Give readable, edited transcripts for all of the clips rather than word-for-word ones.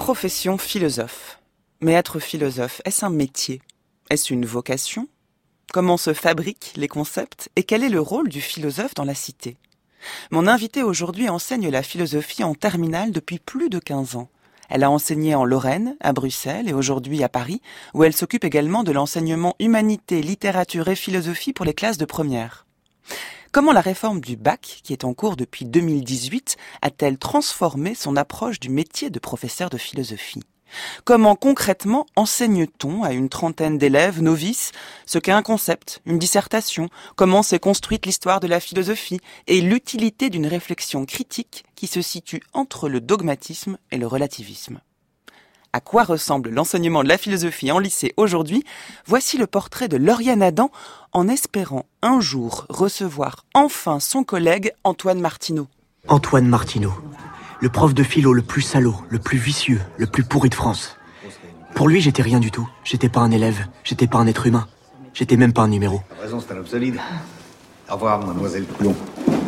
profession philosophe. Mais être philosophe, est-ce un métier? Est-ce une vocation? Comment se fabriquent les concepts et quel est le rôle du philosophe dans la cité? Mon invitée aujourd'hui enseigne la philosophie en terminale depuis plus de 15 ans. Elle a enseigné en Lorraine, à Bruxelles et aujourd'hui à Paris, où elle s'occupe également de l'enseignement humanité, littérature et philosophie pour les classes de première. Comment la réforme du bac, qui est en cours depuis 2018, a-t-elle transformé son approche du métier de professeur de philosophie? Comment concrètement enseigne-t-on à une trentaine d'élèves novices ce qu'est un concept, une dissertation, comment s'est construite l'histoire de la philosophie et l'utilité d'une réflexion critique qui se situe entre le dogmatisme et le relativisme? À quoi ressemble l'enseignement de la philosophie en lycée aujourd'hui? Voici le portrait de Lauriane Adam en espérant un jour recevoir enfin son collègue Antoine Martineau. Antoine Martineau, le prof de philo le plus salaud, le plus vicieux, le plus pourri de France. Pour lui, j'étais rien du tout. J'étais pas un élève, j'étais pas un être humain. J'étais même pas un numéro. T'as raison, c'est un homme solide. Au revoir, mademoiselle Coulon.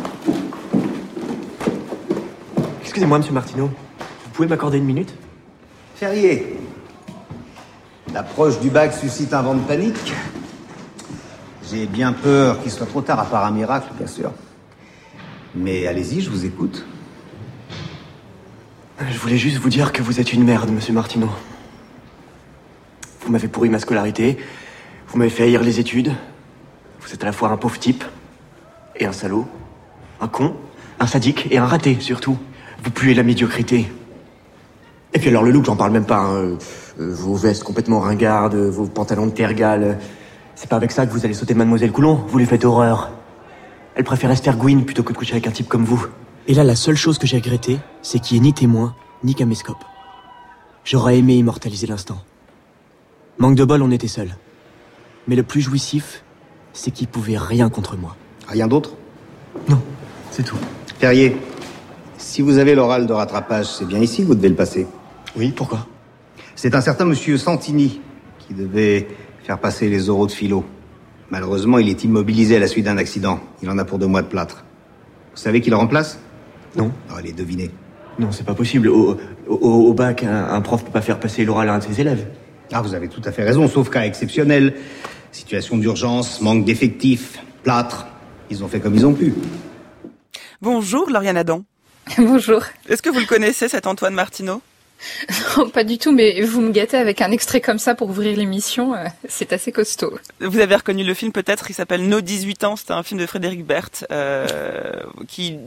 Excusez-moi, monsieur Martineau. Vous pouvez m'accorder une minute? Ferrier. L'approche du bac suscite un vent de panique. J'ai bien peur qu'il soit trop tard, à part un miracle, bien sûr. Mais allez-y, je vous écoute. Je voulais juste vous dire que vous êtes une merde, monsieur Martineau. Vous m'avez pourri ma scolarité, vous m'avez fait haïr les études. Vous êtes à la fois un pauvre type et un salaud, un con, un sadique et un raté, surtout. Vous puez la médiocrité. Et puis alors le look, j'en parle même pas, hein. Vos vestes complètement ringardes, vos pantalons de tergal. C'est pas avec ça que vous allez sauter mademoiselle Coulon, vous les faites horreur. Elle préfère se faire gouine plutôt que de coucher avec un type comme vous. Et là, la seule chose que j'ai regrettée, c'est qu'il n'y ait ni témoin, ni caméscope. J'aurais aimé immortaliser l'instant. Manque de bol, on était seuls. Mais le plus jouissif, c'est qu'il pouvait rien contre moi. Rien d'autre? Non, c'est tout. Ferrier, si vous avez l'oral de rattrapage, c'est bien ici que vous devez le passer. Oui, pourquoi? C'est un certain monsieur Santini qui devait faire passer les oraux de philo. Malheureusement, il est immobilisé à la suite d'un accident. Il en a pour 2 mois de plâtre. Vous savez qui le remplace? Non. Allez, devinez. Non, c'est pas possible. Au bac, un prof peut pas faire passer l'oral à un de ses élèves. Ah, vous avez tout à fait raison, sauf cas exceptionnel. Situation d'urgence, manque d'effectifs, plâtre. Ils ont fait comme ils ont pu. Bonjour Lauriane Adam. Bonjour. Est-ce que vous le connaissez, cet Antoine Martineau? Non, pas du tout, mais vous me gâtez avec un extrait comme ça pour ouvrir l'émission, c'est assez costaud. Vous avez reconnu le film peut-être, il s'appelle Nos 18 ans, c'est un film de Frédéric Berth qui,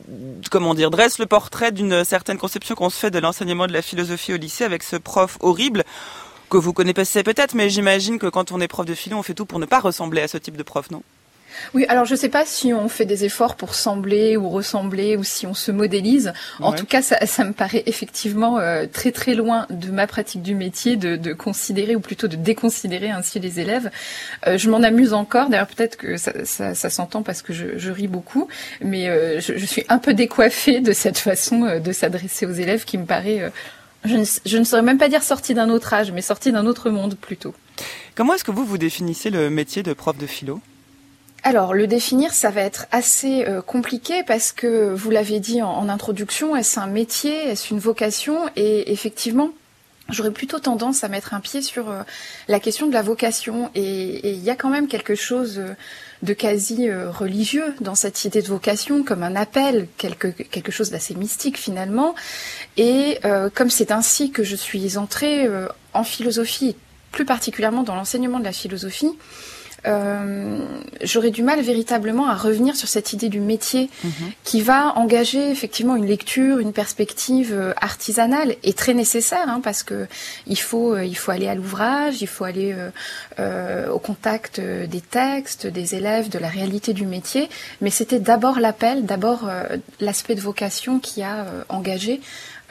dresse le portrait d'une certaine conception qu'on se fait de l'enseignement de la philosophie au lycée avec ce prof horrible que vous connaissez peut-être, mais j'imagine que quand on est prof de philo, on fait tout pour ne pas ressembler à ce type de prof, non? Oui, alors je sais pas si on fait des efforts pour sembler ou ressembler ou si on se modélise. En tout cas, ça me paraît effectivement très très loin de ma pratique du métier de considérer ou plutôt de déconsidérer ainsi les élèves. Je m'en amuse encore. D'ailleurs, peut-être que ça s'entend parce que je ris beaucoup, mais je suis un peu décoiffée de cette façon de s'adresser aux élèves qui me paraît, je ne saurais même pas dire sortie d'un autre âge, mais sortie d'un autre monde plutôt. Comment est-ce que vous définissez le métier de prof de philo ? Alors, le définir, ça va être assez compliqué parce que, vous l'avez dit en introduction, est-ce un métier, est-ce une vocation? Et effectivement, j'aurais plutôt tendance à mettre un pied sur la question de la vocation. Et il y a quand même quelque chose de quasi religieux dans cette idée de vocation, comme un appel, quelque chose d'assez mystique finalement. Et comme c'est ainsi que je suis entrée en philosophie, plus particulièrement dans l'enseignement de la philosophie, j'aurais du mal véritablement à revenir sur cette idée du métier qui va engager effectivement une lecture, une perspective artisanale et très nécessaire parce que il faut aller à l'ouvrage, il faut aller au contact des textes, des élèves, de la réalité du métier, mais c'était d'abord l'appel, l'aspect de vocation qui a engagé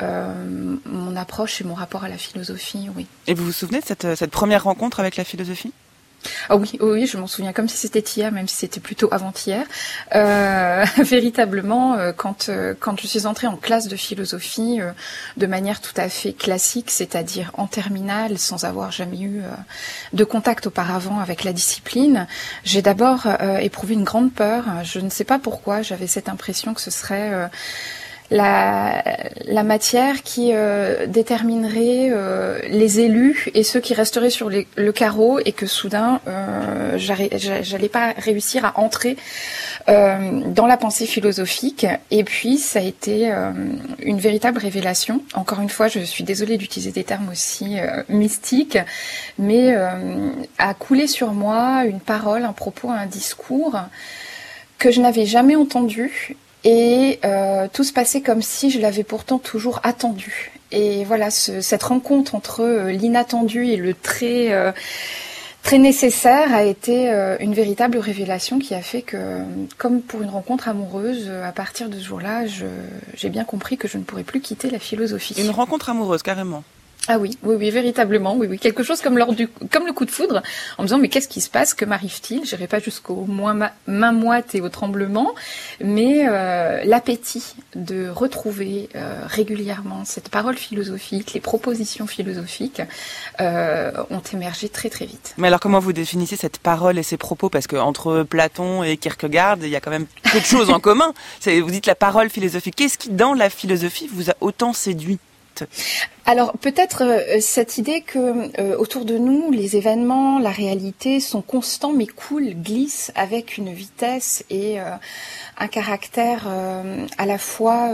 mon approche et mon rapport à la philosophie, oui. Et vous vous souvenez de cette première rencontre avec la philosophie ? Ah oui, je m'en souviens comme si c'était hier, même si c'était plutôt avant-hier. Véritablement, quand je suis entrée en classe de philosophie de manière tout à fait classique, c'est-à-dire en terminale, sans avoir jamais eu de contact auparavant avec la discipline, j'ai d'abord éprouvé une grande peur. Je ne sais pas pourquoi, j'avais cette impression que ce serait la matière qui déterminerait les élus et ceux qui resteraient sur le carreau, et que soudain j'allais pas réussir à entrer dans la pensée philosophique. Et puis ça a été une véritable révélation. Encore une fois, je suis désolée d'utiliser des termes aussi mystiques, mais a coulé sur moi une parole, un propos, un discours que je n'avais jamais entendu. Et tout se passait comme si je l'avais pourtant toujours attendu. Et voilà, cette rencontre entre l'inattendu et le très nécessaire a été une véritable révélation qui a fait que, comme pour une rencontre amoureuse, à partir de ce jour-là, j'ai bien compris que je ne pourrais plus quitter la philosophie. Une rencontre amoureuse, carrément. Ah oui, véritablement, oui. Quelque chose comme comme le coup de foudre, en me disant mais qu'est-ce qui se passe, que m'arrive-t-il? J'irai pas jusqu'au main moite et au tremblement, mais l'appétit de retrouver régulièrement cette parole philosophique, les propositions philosophiques ont émergé très très vite. Mais alors comment vous définissez cette parole et ces propos? Parce que entre Platon et Kierkegaard, il y a quand même peu de choses en commun. Vous dites la parole philosophique. Qu'est-ce qui, dans la philosophie, vous a autant séduit? Alors peut-être cette idée que autour de nous, les événements, la réalité sont constants mais coulent, glissent avec une vitesse et un caractère à la fois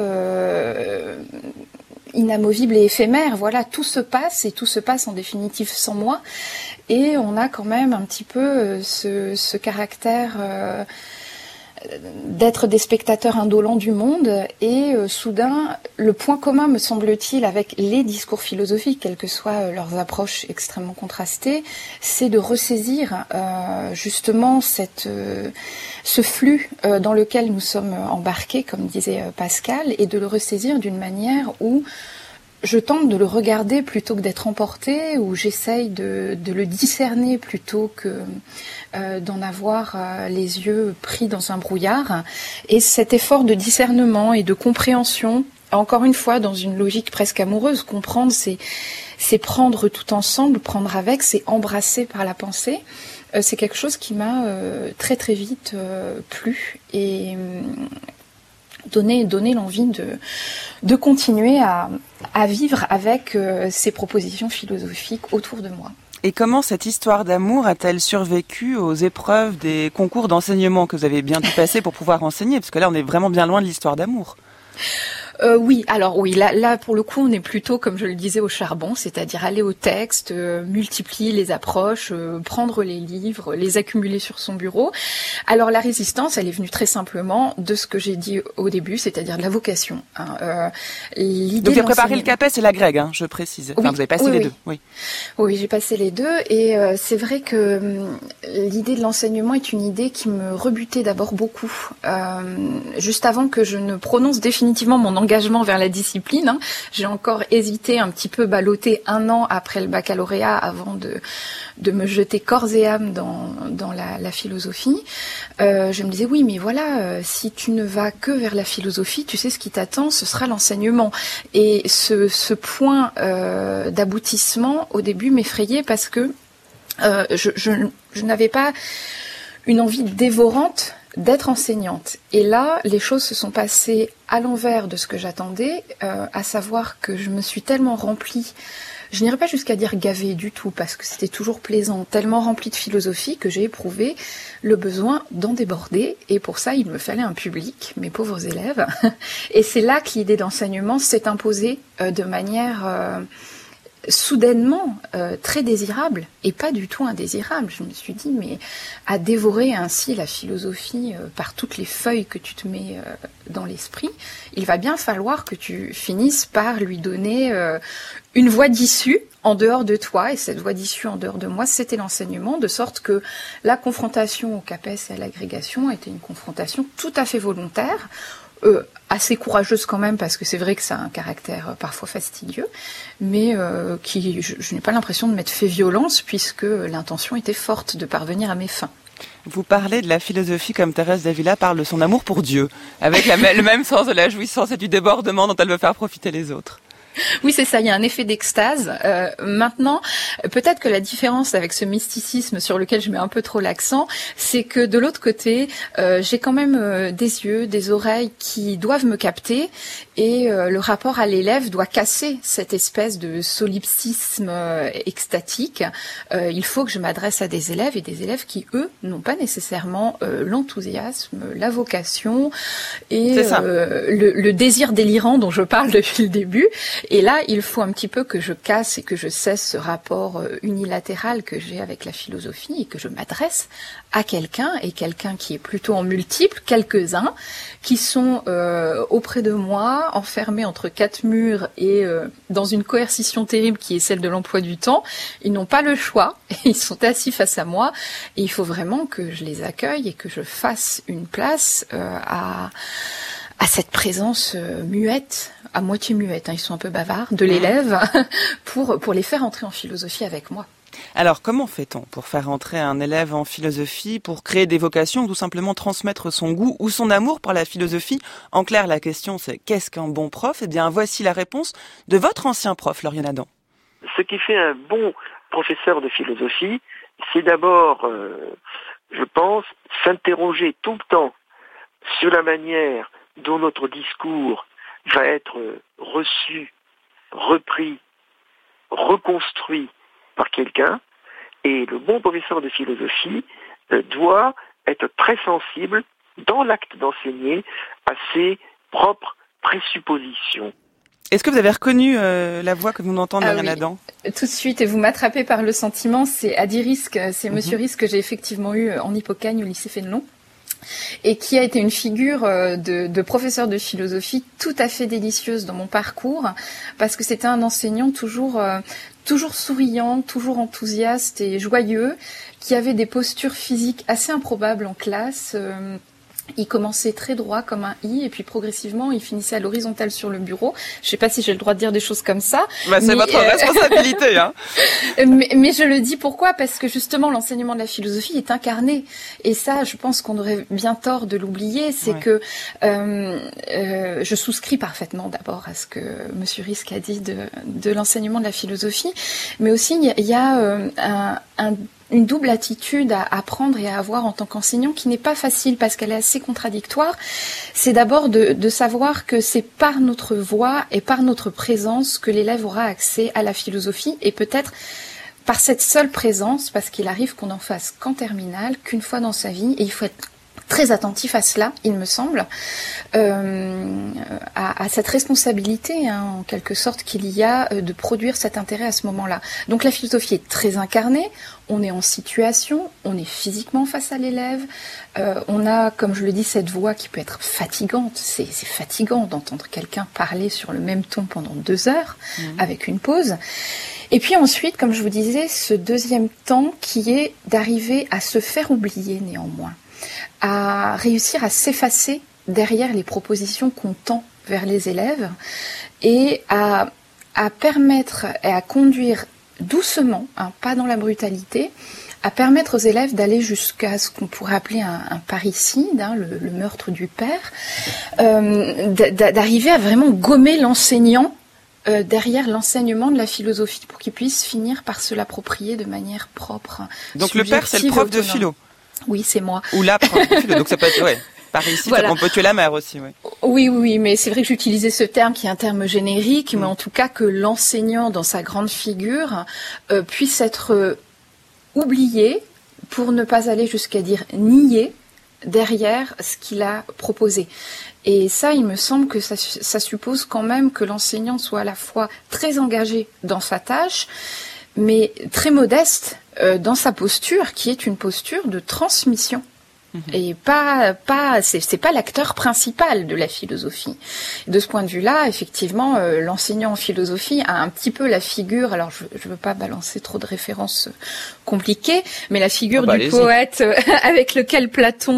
inamovible et éphémère. Voilà, tout se passe et tout se passe en définitive sans moi. Et on a quand même un petit peu ce caractère d'être des spectateurs indolents du monde, et soudain, le point commun, me semble-t-il, avec les discours philosophiques, quelles que soient leurs approches extrêmement contrastées, c'est de ressaisir justement ce flux dans lequel nous sommes embarqués, comme disait Pascal, et de le ressaisir d'une manière où je tente de le regarder plutôt que d'être emportée, où j'essaye de le discerner plutôt que d'en avoir les yeux pris dans un brouillard. Et cet effort de discernement et de compréhension, encore une fois dans une logique presque amoureuse, comprendre c'est prendre tout ensemble, prendre avec, c'est embrasser par la pensée. C'est quelque chose qui m'a très très vite plu et donner l'envie de continuer à vivre avec ces propositions philosophiques autour de moi. Et comment cette histoire d'amour a-t-elle survécu aux épreuves des concours d'enseignement que vous avez bien dû passer pour pouvoir enseigner? Parce que là, on est vraiment bien loin de l'histoire d'amour. Oui, là pour le coup on est plutôt, comme je le disais, au charbon, c'est-à-dire aller au texte, multiplier les approches, prendre les livres, les accumuler sur son bureau. Alors la résistance, elle est venue très simplement de ce que j'ai dit au début, c'est-à-dire de la vocation. L'idée. Donc vous avez préparé le CAPES et la Greg, je précise. Enfin, vous avez passé les deux. Oui, j'ai passé les deux, et c'est vrai que l'idée de l'enseignement est une idée qui me rebutait d'abord beaucoup. Juste avant que je ne prononce définitivement mon engagement vers la discipline, j'ai encore hésité, un petit peu ballotté 1 an après le baccalauréat avant de me jeter corps et âme dans la philosophie. Je me disais oui, mais voilà, si tu ne vas que vers la philosophie, tu sais ce qui t'attend, ce sera l'enseignement. Et ce point d'aboutissement au début m'effrayait parce que je n'avais pas une envie dévorante d'être enseignante. Et là, les choses se sont passées à l'envers de ce que j'attendais, à savoir que je me suis tellement remplie, je n'irai pas jusqu'à dire gavée du tout, parce que c'était toujours plaisant, tellement remplie de philosophie que j'ai éprouvé le besoin d'en déborder, et pour ça, il me fallait un public, mes pauvres élèves. Et c'est là que l'idée d'enseignement s'est imposée de manière soudainement très désirable et pas du tout indésirable. Je me suis dit, mais à dévorer ainsi la philosophie par toutes les feuilles que tu te mets dans l'esprit, il va bien falloir que tu finisses par lui donner une voie d'issue en dehors de toi, et cette voie d'issue en dehors de moi, c'était l'enseignement, de sorte que la confrontation au CAPES et à l'agrégation était une confrontation tout à fait volontaire, assez courageuse quand même, parce que c'est vrai que ça a un caractère parfois fastidieux, mais qui, je n'ai pas l'impression de m'être fait violence, puisque l'intention était forte de parvenir à mes fins. Vous parlez de la philosophie comme Thérèse d'Avila parle de son amour pour Dieu, avec le même sens de la jouissance et du débordement dont elle veut faire profiter les autres. Oui, c'est ça, il y a un effet d'extase. Maintenant, peut-être que la différence avec ce mysticisme sur lequel je mets un peu trop l'accent, c'est que de l'autre côté, j'ai quand même des yeux, des oreilles qui doivent me capter, et le rapport à l'élève doit casser cette espèce de solipsisme extatique. Il faut que je m'adresse à des élèves, et des élèves qui, eux, n'ont pas nécessairement l'enthousiasme, la vocation et le désir délirant dont je parle depuis le début. Et là, il faut un petit peu que je casse et que je cesse ce rapport unilatéral que j'ai avec la philosophie, et que je m'adresse à quelqu'un, et quelqu'un qui est plutôt en multiple, quelques-uns, qui sont auprès de moi, enfermés entre quatre murs et dans une coercition terrible qui est celle de l'emploi du temps. Ils n'ont pas le choix, ils sont assis face à moi, et il faut vraiment que je les accueille et que je fasse une place à cette présence muette, à moitié muette, ils sont un peu bavards, de l'élève, pour les faire entrer en philosophie avec moi. Alors, comment fait-on pour faire entrer un élève en philosophie, pour créer des vocations, ou tout simplement transmettre son goût ou son amour pour la philosophie? En clair, la question c'est qu'est-ce qu'un bon prof? Eh bien, voici la réponse de votre ancien prof, Lauriane Adam. Ce qui fait un bon professeur de philosophie, c'est d'abord, je pense, s'interroger tout le temps sur la manière dont notre discours va être reçu, repris, reconstruit par quelqu'un. Et le bon professeur de philosophie doit être très sensible dans l'acte d'enseigner à ses propres présuppositions. Est-ce que vous avez reconnu la voix que nous entendons, Lauriane Adam? Tout de suite, et vous m'attrapez par le sentiment, c'est Adi Risk, c'est Monsieur Risk que j'ai effectivement eu en Hippocagne au lycée Fénelon, et qui a été une figure de professeur de philosophie tout à fait délicieuse dans mon parcours, parce que c'était un enseignant toujours souriant, toujours enthousiaste et joyeux, qui avait des postures physiques assez improbables en classe. Il commençait très droit comme un I, et puis progressivement il finissait à l'horizontale sur le bureau. Je sais pas si j'ai le droit de dire des choses comme ça. C'est votre responsabilité, hein. Mais je le dis pourquoi? Parce que justement l'enseignement de la philosophie est incarné, et ça, je pense qu'on aurait bien tort de l'oublier. C'est que je souscris parfaitement d'abord à ce que Monsieur Risk a dit de l'enseignement de la philosophie, mais aussi il y a une double attitude à apprendre et à avoir en tant qu'enseignant qui n'est pas facile parce qu'elle est assez contradictoire. C'est d'abord de savoir que c'est par notre voix et par notre présence que l'élève aura accès à la philosophie, et peut-être par cette seule présence, parce qu'il arrive qu'on en fasse qu'en terminale, qu'une fois dans sa vie, et il faut être très attentif à cela, il me semble, à cette responsabilité, en quelque sorte, qu'il y a de produire cet intérêt à ce moment-là. Donc la philosophie est très incarnée, on est en situation, on est physiquement face à l'élève, on a, comme je le dis, cette voix qui peut être fatigante. C'est fatigant d'entendre quelqu'un parler sur le même ton pendant 2 heures, avec une pause. Et puis ensuite, comme je vous disais, ce deuxième temps qui est d'arriver à se faire oublier néanmoins, à réussir à s'effacer derrière les propositions qu'on tend vers les élèves, et à permettre et à conduire doucement, pas dans la brutalité, à permettre aux élèves d'aller jusqu'à ce qu'on pourrait appeler un parricide, le meurtre du père, d'arriver à vraiment gommer l'enseignant derrière l'enseignement de la philosophie, pour qu'il puisse finir par se l'approprier de manière propre. Donc le père, c'est le prof de philo? Oui, c'est moi. Ou la prof de philo, donc ça peut être, par ici, voilà. On peut tuer la mère aussi, Oui, mais c'est vrai que j'utilisais ce terme qui est un terme générique, mais en tout cas que l'enseignant, dans sa grande figure, puisse être oublié, pour ne pas aller jusqu'à dire nier, derrière ce qu'il a proposé. Et ça, il me semble que ça suppose quand même que l'enseignant soit à la fois très engagé dans sa tâche, mais très modeste dans sa posture, qui est une posture de transmission. Et c'est pas l'acteur principal de la philosophie. De ce point de vue-là, effectivement, l'enseignant en philosophie a un petit peu la figure, alors je veux pas balancer trop de références compliquées, mais la figure du poète avec lequel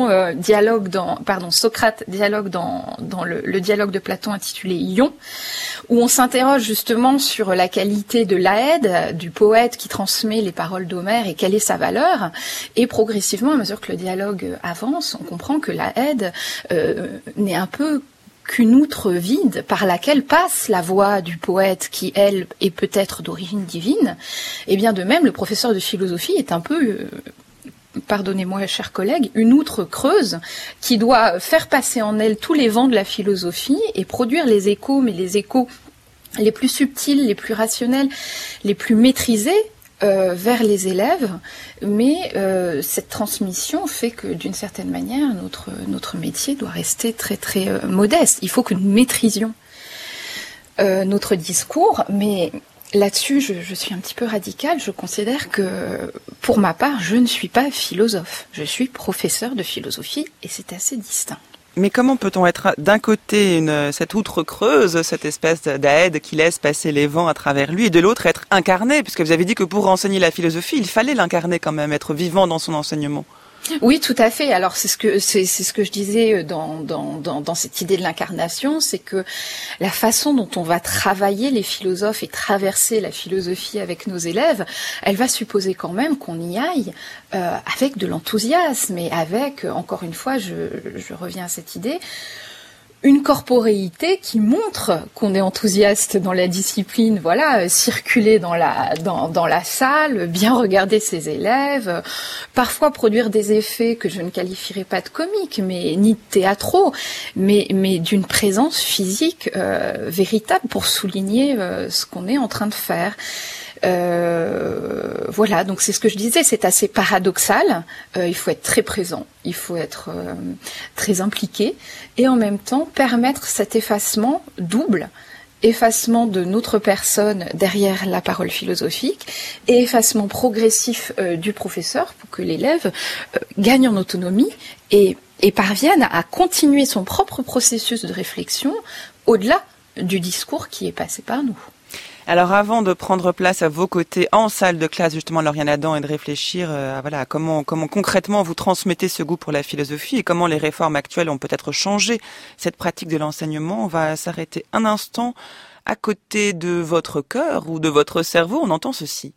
Socrate dialogue dans le dialogue de Platon intitulé Ion, où on s'interroge justement sur la qualité de l'Aède, du poète qui transmet les paroles d'Homère, et quelle est sa valeur. Et progressivement, à mesure que le dialogue avance, on comprend que l'Aède n'est un peu qu'une outre vide par laquelle passe la voix du poète qui, elle, est peut-être d'origine divine. Et bien de même, le professeur de philosophie est un peu, pardonnez-moi chers collègues, une outre creuse qui doit faire passer en elle tous les vents de la philosophie et produire les échos, mais les échos les plus subtils, les plus rationnels, les plus maîtrisés, vers les élèves, mais cette transmission fait que d'une certaine manière notre métier doit rester très très modeste. Il faut que nous maîtrisions notre discours, mais là-dessus je suis un petit peu radicale. Je considère que pour ma part je ne suis pas philosophe, je suis professeur de philosophie et c'est assez distinct. Mais comment peut-on être d'un côté cette outre creuse, cette espèce d'aide qui laisse passer les vents à travers lui, et de l'autre être incarné, puisque vous avez dit que pour enseigner la philosophie, il fallait l'incarner quand même, être vivant dans son enseignement. Oui, tout à fait. Alors c'est ce que je disais dans cette idée de l'incarnation, c'est que la façon dont on va travailler les philosophes et traverser la philosophie avec nos élèves, elle va supposer quand même qu'on y aille avec de l'enthousiasme et avec, encore une fois, je reviens à cette idée, une corporéité qui montre qu'on est enthousiaste dans la discipline, voilà, circuler dans la salle, bien regarder ses élèves, parfois produire des effets que je ne qualifierais pas de comiques, mais ni de théâtraux, mais d'une présence physique véritable pour souligner ce qu'on est en train de faire. Voilà, donc c'est ce que je disais, c'est assez paradoxal. Il faut être très présent, il faut être très impliqué, et en même temps permettre cet effacement double, effacement de notre personne derrière la parole philosophique et effacement progressif du professeur pour que l'élève gagne en autonomie et parvienne à continuer son propre processus de réflexion au-delà du discours qui est passé par nous. Alors avant de prendre place à vos côtés en salle de classe, justement, Lauriane Adam, et de réfléchir à comment concrètement vous transmettez ce goût pour la philosophie et comment les réformes actuelles ont peut-être changé cette pratique de l'enseignement, on va s'arrêter un instant à côté de votre cœur ou de votre cerveau. On entend ceci.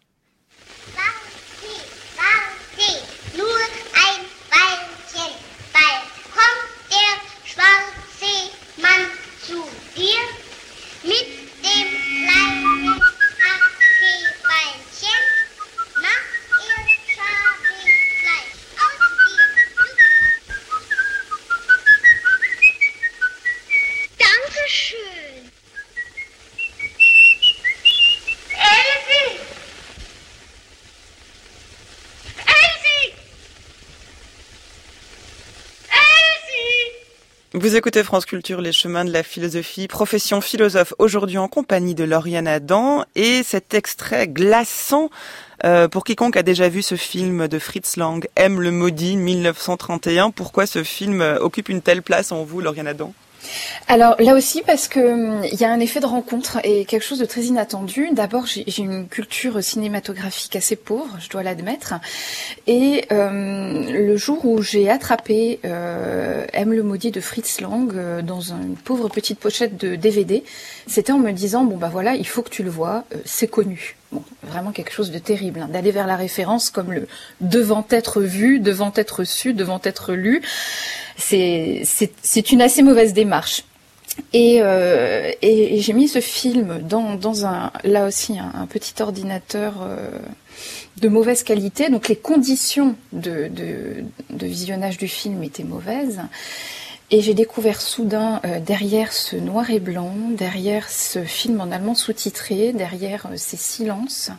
Vous écoutez France Culture, les chemins de la philosophie, profession philosophe, aujourd'hui en compagnie de Lauriane Adam, et cet extrait glaçant, pour quiconque a déjà vu ce film de Fritz Lang, M le maudit, 1931, pourquoi ce film occupe une telle place en vous, Lauriane Adam ? Alors là aussi parce que il y a un effet de rencontre et quelque chose de très inattendu. D'abord, j'ai une culture cinématographique assez pauvre, je dois l'admettre. Et le jour où j'ai attrapé M le maudit de Fritz Lang dans une pauvre petite pochette de DVD, c'était en me disant bon bah voilà, il faut que tu le vois, c'est connu. Bon, vraiment quelque chose de terrible, hein, d'aller vers la référence comme le devant être vu, devant être su, devant être lu. C'est une assez mauvaise démarche. Et j'ai mis ce film dans là aussi un petit ordinateur de mauvaise qualité. Donc les conditions de visionnage du film étaient mauvaises. Et j'ai découvert soudain, derrière ce noir et blanc, derrière ce film en allemand sous-titré, derrière ces silences,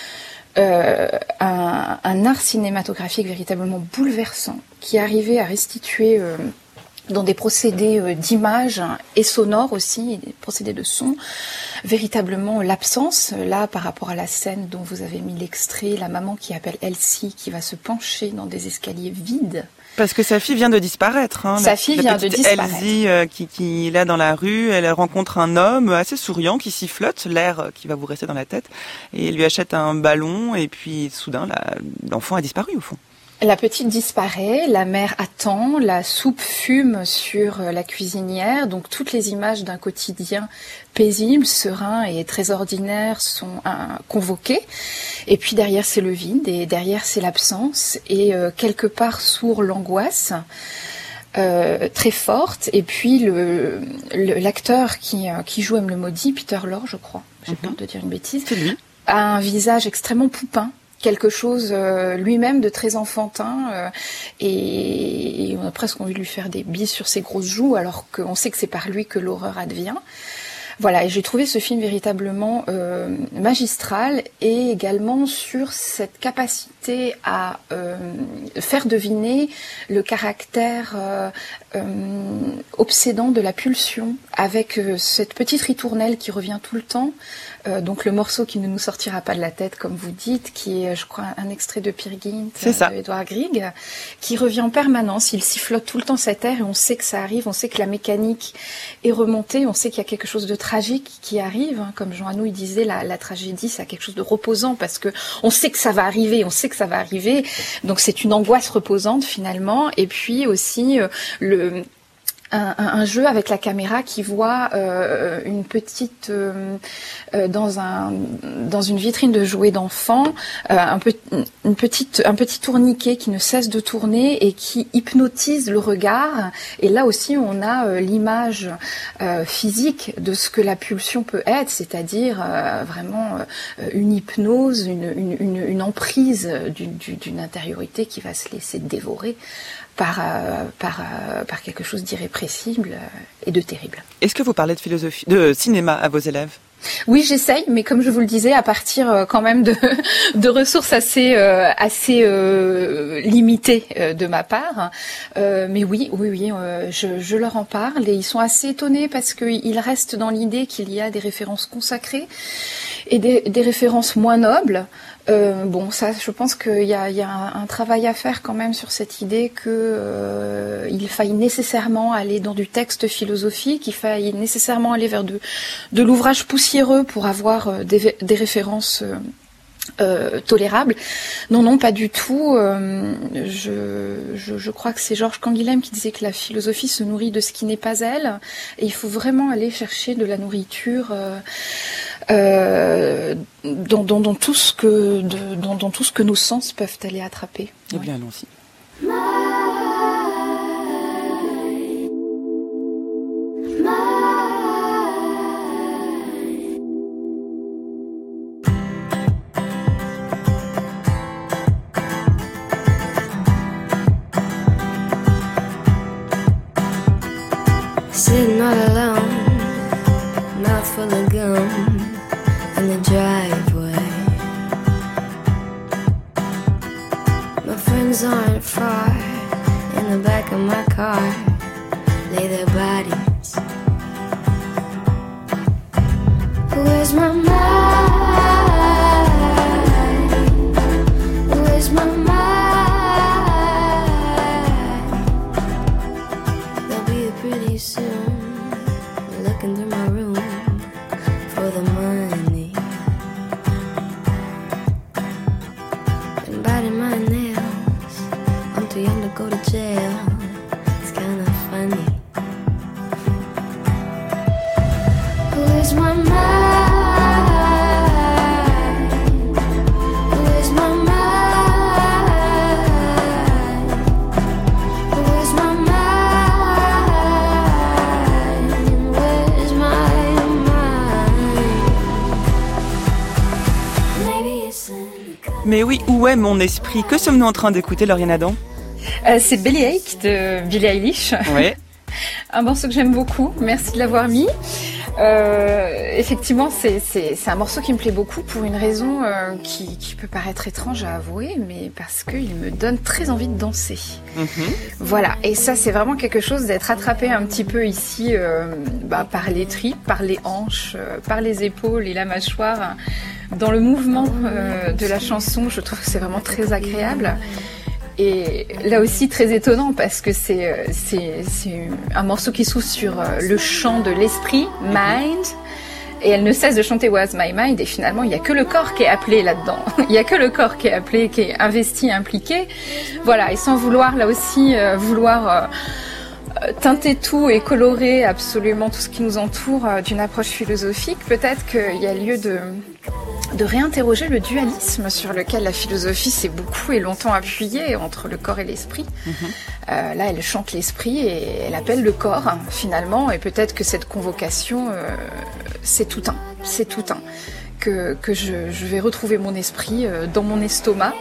un art cinématographique véritablement bouleversant, qui arrivait à restituer dans des procédés d'image et sonores aussi, et des procédés de son, véritablement l'absence, là par rapport à la scène dont vous avez mis l'extrait, la maman qui appelle Elsie, qui va se pencher dans des escaliers vides. Parce que sa fille vient de disparaître. Hein, sa fille vient de disparaître. Elsie qui est là dans la rue, elle rencontre un homme assez souriant qui sifflote, l'air qui va vous rester dans la tête, et il lui achète un ballon, et puis soudain l'enfant a disparu au fond. La petite disparaît, la mère attend, la soupe fume sur la cuisinière, donc toutes les images d'un quotidien paisible, serein et très ordinaire sont convoquées. Et puis derrière c'est le vide, et derrière c'est l'absence, et quelque part sourd l'angoisse. très forte. Et puis l'acteur qui joue M. le Maudit, Peter Lorre, je crois, j'ai peur de dire une bêtise, a un visage extrêmement poupin. Quelque chose lui-même de très enfantin et on a presque envie de lui faire des bises sur ses grosses joues alors qu'on sait que c'est par lui que l'horreur advient. Voilà, et j'ai trouvé ce film véritablement magistral et également sur cette capacité à faire deviner le caractère obsédant de la pulsion avec cette petite ritournelle qui revient tout le temps. Donc le morceau qui ne nous sortira pas de la tête, comme vous dites, qui est, je crois, un extrait de Peer Gynt de Edvard Grieg, qui revient en permanence. Il sifflote tout le temps cet air et on sait que ça arrive, on sait que la mécanique est remontée, on sait qu'il y a quelque chose de tragique qui arrive. Comme Jean Anouilh disait, la tragédie, c'est quelque chose de reposant parce que on sait que ça va arriver, Donc c'est une angoisse reposante finalement. Et puis aussi un jeu avec la caméra qui voit une petite dans une vitrine de jouets d'enfants un petit tourniquet qui ne cesse de tourner et qui hypnotise le regard. Et là aussi on a l'image physique de ce que la pulsion peut être, c'est-à-dire vraiment une hypnose, une emprise d'une intériorité qui va se laisser dévorer par quelque chose d'irrépressible et de terrible. Est-ce que vous parlez de cinéma à vos élèves ? Oui, j'essaye, mais comme je vous le disais, à partir quand même de ressources assez limitées de ma part. Mais oui, je leur en parle et ils sont assez étonnés parce qu'ils restent dans l'idée qu'il y a des références consacrées et des références moins nobles. Ça, je pense qu'il y a un travail à faire quand même sur cette idée que il faille nécessairement aller dans du texte philosophique, il faille nécessairement aller vers de l'ouvrage poussiéreux pour avoir des références tolérable. Non, pas du tout. Je crois que c'est Georges Canguilhem qui disait que la philosophie se nourrit de ce qui n'est pas elle. Et il faut vraiment aller chercher de la nourriture dans tout ce que nos sens peuvent aller attraper. Eh bien, allons-y. Sitting all alone, mouth full of gum in the driveway. My friends aren't far, in the back of my car, lay their bodies. Where's my mind? Where's my mind? Pretty soon, looking through my room for the money and biting my nails. I'm too young to go to jail. It's kind of funny. Where's my mind? Where's my mind? Where's my mind? Mais oui, où est mon esprit ? Que sommes-nous en train d'écouter, Lauriane Adam ? C'est Bellyache de Billie Eilish. Ouais. Un morceau que j'aime beaucoup, merci de l'avoir mis. Effectivement, c'est un morceau qui me plaît beaucoup pour une raison qui peut paraître étrange à avouer, mais parce qu'il me donne très envie de danser. Voilà, et ça c'est vraiment quelque chose d'être attrapé un petit peu ici par les tripes, par les hanches, par les épaules et la mâchoire. Dans le mouvement de la chanson, je trouve que c'est vraiment très agréable. Et là aussi très étonnant parce que c'est un morceau qui s'ouvre sur le chant de l'esprit, mind, et elle ne cesse de chanter Where's My Mind, et finalement il n'y a que le corps qui est appelé là-dedans, il n'y a que le corps qui est appelé, qui est investi, impliqué, voilà, et sans vouloir là aussi teinter tout et colorer absolument tout ce qui nous entoure d'une approche philosophique, peut-être qu'il y a lieu de de réinterroger le dualisme sur lequel la philosophie s'est beaucoup et longtemps appuyée entre le corps et l'esprit. Là, elle chante l'esprit et elle appelle le corps, finalement, et peut-être que cette convocation, c'est tout un. Que je vais retrouver mon esprit dans mon estomac,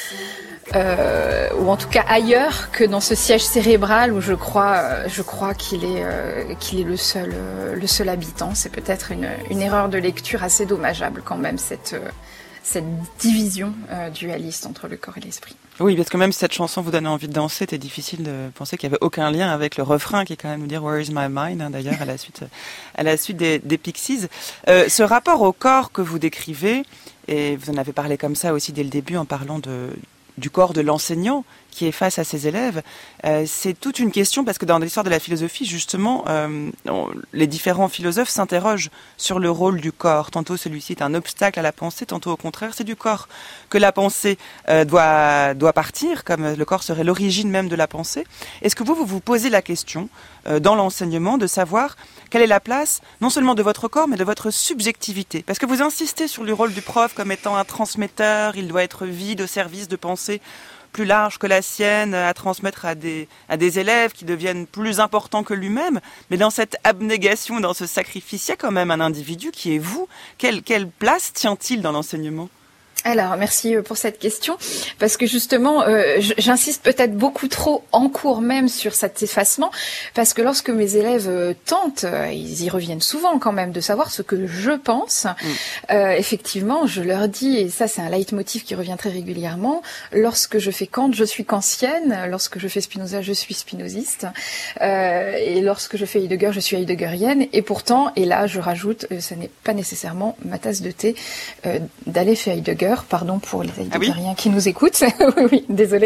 ou en tout cas ailleurs que dans ce siège cérébral où je crois qu'il est le seul habitant. C'est peut-être une erreur de lecture assez dommageable quand même, cette division dualiste entre le corps et l'esprit. Oui, parce que même si cette chanson vous donne envie de danser, c'était difficile de penser qu'il n'y avait aucun lien avec le refrain qui est quand même nous dire « Where is my mind ?» d'ailleurs, à la suite des Pixies. Ce rapport au corps que vous décrivez, et vous en avez parlé comme ça aussi dès le début en parlant du corps de l'enseignant qui est face à ses élèves, c'est toute une question parce que dans l'histoire de la philosophie, justement, les différents philosophes s'interrogent sur le rôle du corps. Tantôt celui-ci est un obstacle à la pensée, tantôt au contraire c'est du corps que la pensée doit partir, comme le corps serait l'origine même de la pensée. Est-ce que vous posez la question dans l'enseignement de savoir quelle est la place non seulement de votre corps mais de votre subjectivité? Parce que vous insistez sur le rôle du prof comme étant un transmetteur, il doit être vide au service de pensées plus large que la sienne, à transmettre à des élèves qui deviennent plus importants que lui-même. Mais dans cette abnégation, dans ce sacrifice, il y a quand même un individu qui est vous. Quelle place tient-il dans l'enseignement ? Alors, merci pour cette question, parce que justement, j'insiste peut-être beaucoup trop en cours même sur cet effacement, parce que lorsque mes élèves tentent, ils y reviennent souvent quand même, de savoir ce que je pense, effectivement, je leur dis, et ça c'est un leitmotiv qui revient très régulièrement, lorsque je fais Kant, je suis kantienne, lorsque je fais Spinoza, je suis spinoziste, et lorsque je fais Heidegger, je suis heideggerienne, et pourtant, et là je rajoute, ce n'est pas nécessairement ma tasse de thé d'aller faire Heidegger. Pardon pour les heideggeriens qui nous écoutent. Oui, désolée.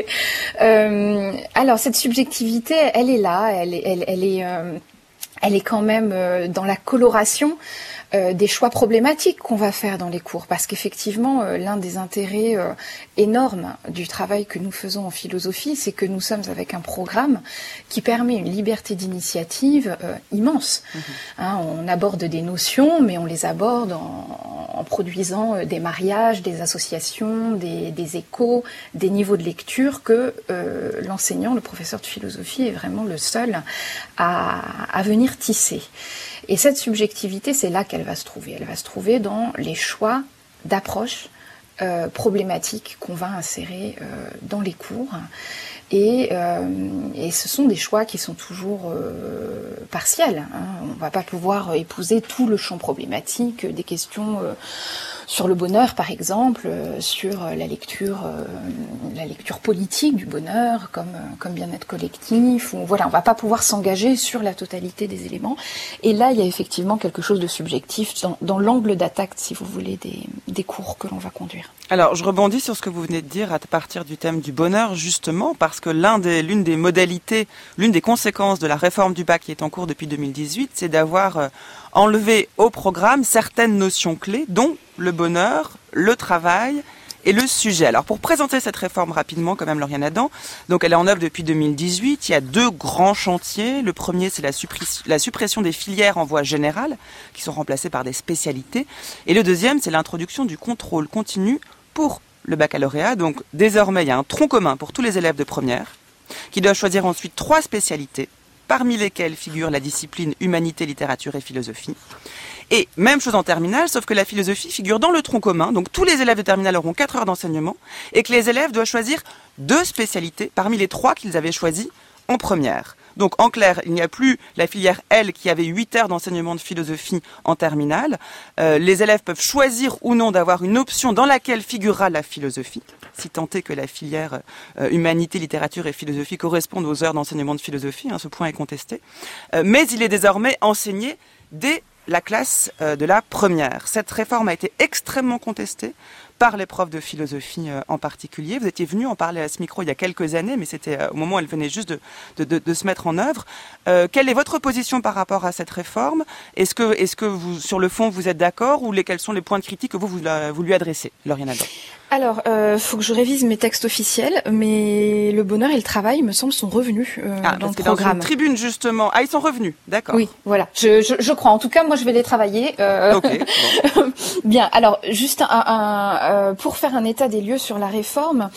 Alors cette subjectivité, elle est là, elle est quand même dans la coloration des choix problématiques qu'on va faire dans les cours, parce qu'effectivement l'un des intérêts énormes du travail que nous faisons en philosophie, c'est que nous sommes avec un programme qui permet une liberté d'initiative immense. On aborde des notions, mais on les aborde en produisant des mariages, des associations, des échos, des niveaux de lecture que l'enseignant, le professeur de philosophie est vraiment le seul à venir tisser. Et cette subjectivité, c'est là qu'elle va se trouver. Elle va se trouver dans les choix d'approche problématiques qu'on va insérer dans les cours. Et ce sont des choix qui sont toujours partiels. On ne va pas pouvoir épouser tout le champ problématique des questions sur le bonheur, par exemple, sur la lecture politique du bonheur comme bien-être collectif. Voilà, on ne va pas pouvoir s'engager sur la totalité des éléments. Et là, il y a effectivement quelque chose de subjectif dans l'angle d'attaque, si vous voulez, des cours que l'on va conduire. Alors, je rebondis sur ce que vous venez de dire à partir du thème du bonheur, justement, parce que l'une des modalités, l'une des conséquences de la réforme du bac qui est en cours depuis 2018, c'est d'avoir enlevé au programme certaines notions clés, dont le bonheur, le travail et le sujet. Alors, pour présenter cette réforme rapidement, quand même, Lauriane Adam, donc elle est en œuvre depuis 2018. Il y a 2 grands chantiers. Le premier, c'est la suppression des filières en voie générale, qui sont remplacées par des spécialités. Et le deuxième, c'est l'introduction du contrôle continu pour le baccalauréat. Donc, désormais, il y a un tronc commun pour tous les élèves de première, qui doivent choisir ensuite 3 spécialités, parmi lesquelles figure la discipline humanité, littérature et philosophie. Et même chose en terminale, sauf que la philosophie figure dans le tronc commun, donc tous les élèves de terminale auront 4 heures d'enseignement, et que les élèves doivent choisir 2 spécialités parmi les 3 qu'ils avaient choisies en première. Donc en clair, il n'y a plus la filière L qui avait 8 heures d'enseignement de philosophie en terminale. Les élèves peuvent choisir ou non d'avoir une option dans laquelle figurera la philosophie, si tant est que la filière humanité, littérature et philosophie correspondent aux heures d'enseignement de philosophie, ce point est contesté. Mais il est désormais enseigné dès la classe de la première. Cette réforme a été extrêmement contestée par les profs de philosophie en particulier. Vous étiez venu en parler à ce micro il y a quelques années, mais c'était au moment où elle venait juste de se mettre en œuvre. Quelle est votre position par rapport à cette réforme ? Est-ce que vous, sur le fond, vous êtes d'accord ou quels sont les points de critique que vous lui adressez, Lauriane Adam ? Alors, faut que je révise mes textes officiels, mais le bonheur et le travail, me semble, sont revenus dans le programme. Dans une tribune, justement. Ah, ils sont revenus, d'accord. Oui, voilà. Je crois. En tout cas, moi, je vais les travailler. Ok. Bon. Bien. Alors, juste pour faire un état des lieux sur la réforme,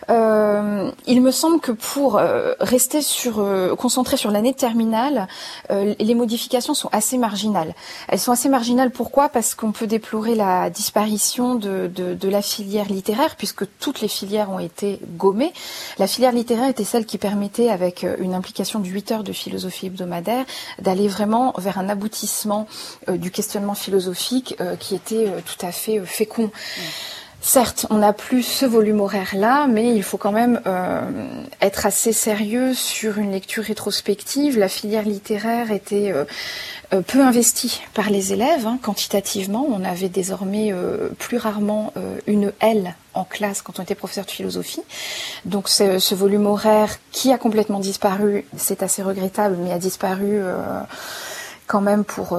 il me semble que pour rester concentré sur l'année de terminale, les modifications sont assez marginales. Elles sont assez marginales. Pourquoi ? Parce qu'on peut déplorer la disparition de la filière littéraire, puisque toutes les filières ont été gommées. La filière littéraire était celle qui permettait, avec une implication de 8 heures de philosophie hebdomadaire, d'aller vraiment vers un aboutissement du questionnement philosophique qui était tout à fait fécond. Certes, on n'a plus ce volume horaire-là, mais il faut quand même être assez sérieux sur une lecture rétrospective. La filière littéraire était peu investie par les élèves, quantitativement. On avait désormais plus rarement une L en classe quand on était professeur de philosophie. Donc ce volume horaire qui a complètement disparu, c'est assez regrettable, mais a disparu quand même pour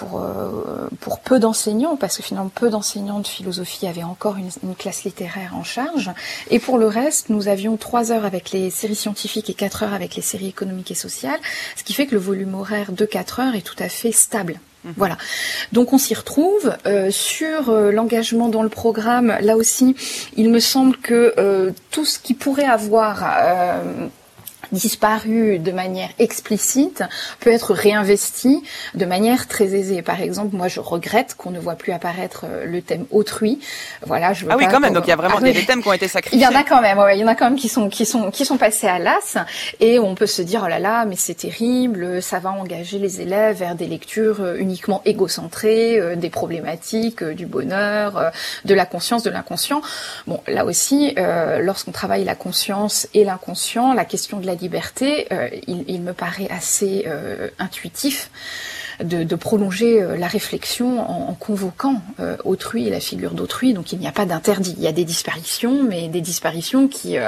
peu d'enseignants, parce que finalement peu d'enseignants de philosophie avaient encore une classe littéraire en charge. Et pour le reste, nous avions 3 heures avec les séries scientifiques et 4 heures avec les séries économiques et sociales, ce qui fait que le volume horaire de 4 heures est tout à fait stable. Voilà. Donc on s'y retrouve. Sur l'engagement dans le programme, là aussi, il me semble que tout ce qui pourrait avoir disparu de manière explicite peut être réinvesti de manière très aisée. Par exemple, moi je regrette qu'on ne voit plus apparaître le thème autrui. Voilà, je veux oui, quand même. Donc il y a vraiment des thèmes qui ont été sacrifiés. Il y en a quand même. Ouais, il y en a quand même qui sont passés à l'as, et on peut se dire oh là là, mais c'est terrible, ça va engager les élèves vers des lectures uniquement égocentrées, des problématiques du bonheur, de la conscience, de l'inconscient. Bon, là aussi, lorsqu'on travaille la conscience et l'inconscient, la question de la liberté, il me paraît assez intuitif de prolonger la réflexion en convoquant autrui et la figure d'autrui. Donc il n'y a pas d'interdit. Il y a des disparitions, mais des disparitions qui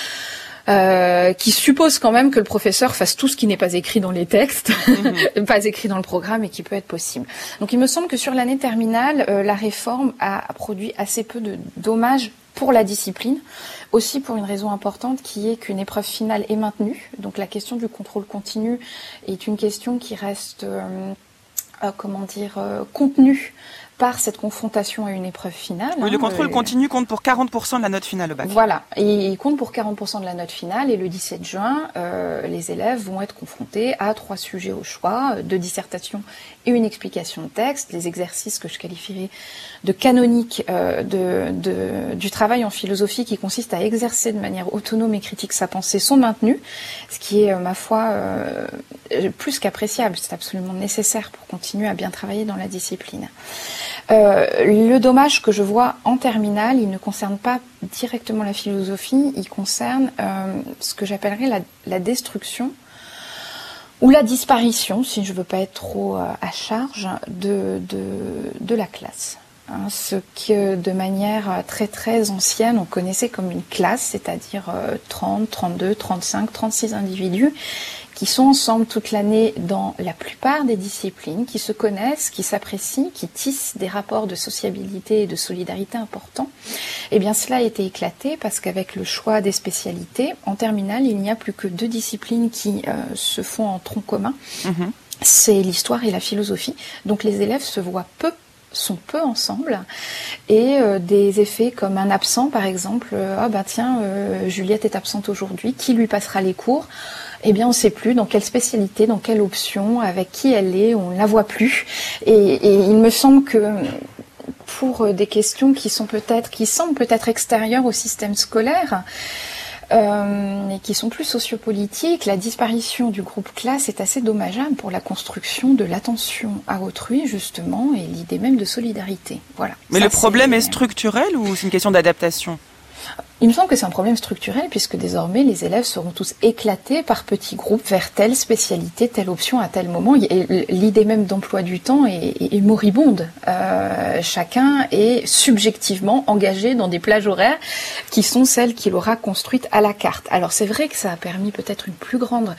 supposent quand même que le professeur fasse tout ce qui n'est pas écrit dans les textes, pas écrit dans le programme, et qui peut être possible. Donc il me semble que sur l'année terminale, la réforme a produit assez peu de dommages pour la discipline, aussi pour une raison importante qui est qu'une épreuve finale est maintenue. Donc la question du contrôle continu est une question qui reste, contenue par cette confrontation à une épreuve finale. Oui, le contrôle continu compte pour 40% de la note finale au bac. Voilà, et il compte pour 40% de la note finale, et le 17 juin, les élèves vont être confrontés à 3 sujets au choix, 2 dissertations et une explication de texte. Les exercices que je qualifierais de canoniques du travail en philosophie, qui consiste à exercer de manière autonome et critique sa pensée, sont maintenus, ce qui est, ma foi, plus qu'appréciable. C'est absolument nécessaire pour continuer à bien travailler dans la discipline. Le dommage que je vois en terminale, il ne concerne pas directement la philosophie, il concerne ce que j'appellerais la destruction ou la disparition, si je ne veux pas être trop à charge, de la classe. Ce que de manière très très ancienne on connaissait comme une classe, c'est-à-dire 30, 32, 35, 36 individus qui sont ensemble toute l'année dans la plupart des disciplines, qui se connaissent, qui s'apprécient, qui tissent des rapports de sociabilité et de solidarité importants. Eh bien, cela a été éclaté parce qu'avec le choix des spécialités, en terminale, il n'y a plus que 2 disciplines qui se font en tronc commun. C'est l'histoire et la philosophie. Donc les élèves sont peu ensemble, et des effets comme un absent par exemple, Juliette est absente aujourd'hui, qui lui passera les cours? Eh bien, on ne sait plus dans quelle spécialité, dans quelle option, avec qui elle est, on ne la voit plus. Et il me semble que pour des questions qui semblent peut-être extérieures au système scolaire, et qui sont plus sociopolitiques, la disparition du groupe classe est assez dommageable pour la construction de l'attention à autrui, justement, et l'idée même de solidarité. Voilà. Mais le problème est structurel ou c'est une question d'adaptation ? Il me semble que c'est un problème structurel puisque désormais les élèves seront tous éclatés par petits groupes vers telle spécialité, telle option à tel moment. Et l'idée même d'emploi du temps est moribonde. Chacun est subjectivement engagé dans des plages horaires qui sont celles qu'il aura construites à la carte. Alors c'est vrai que ça a permis peut-être une plus grande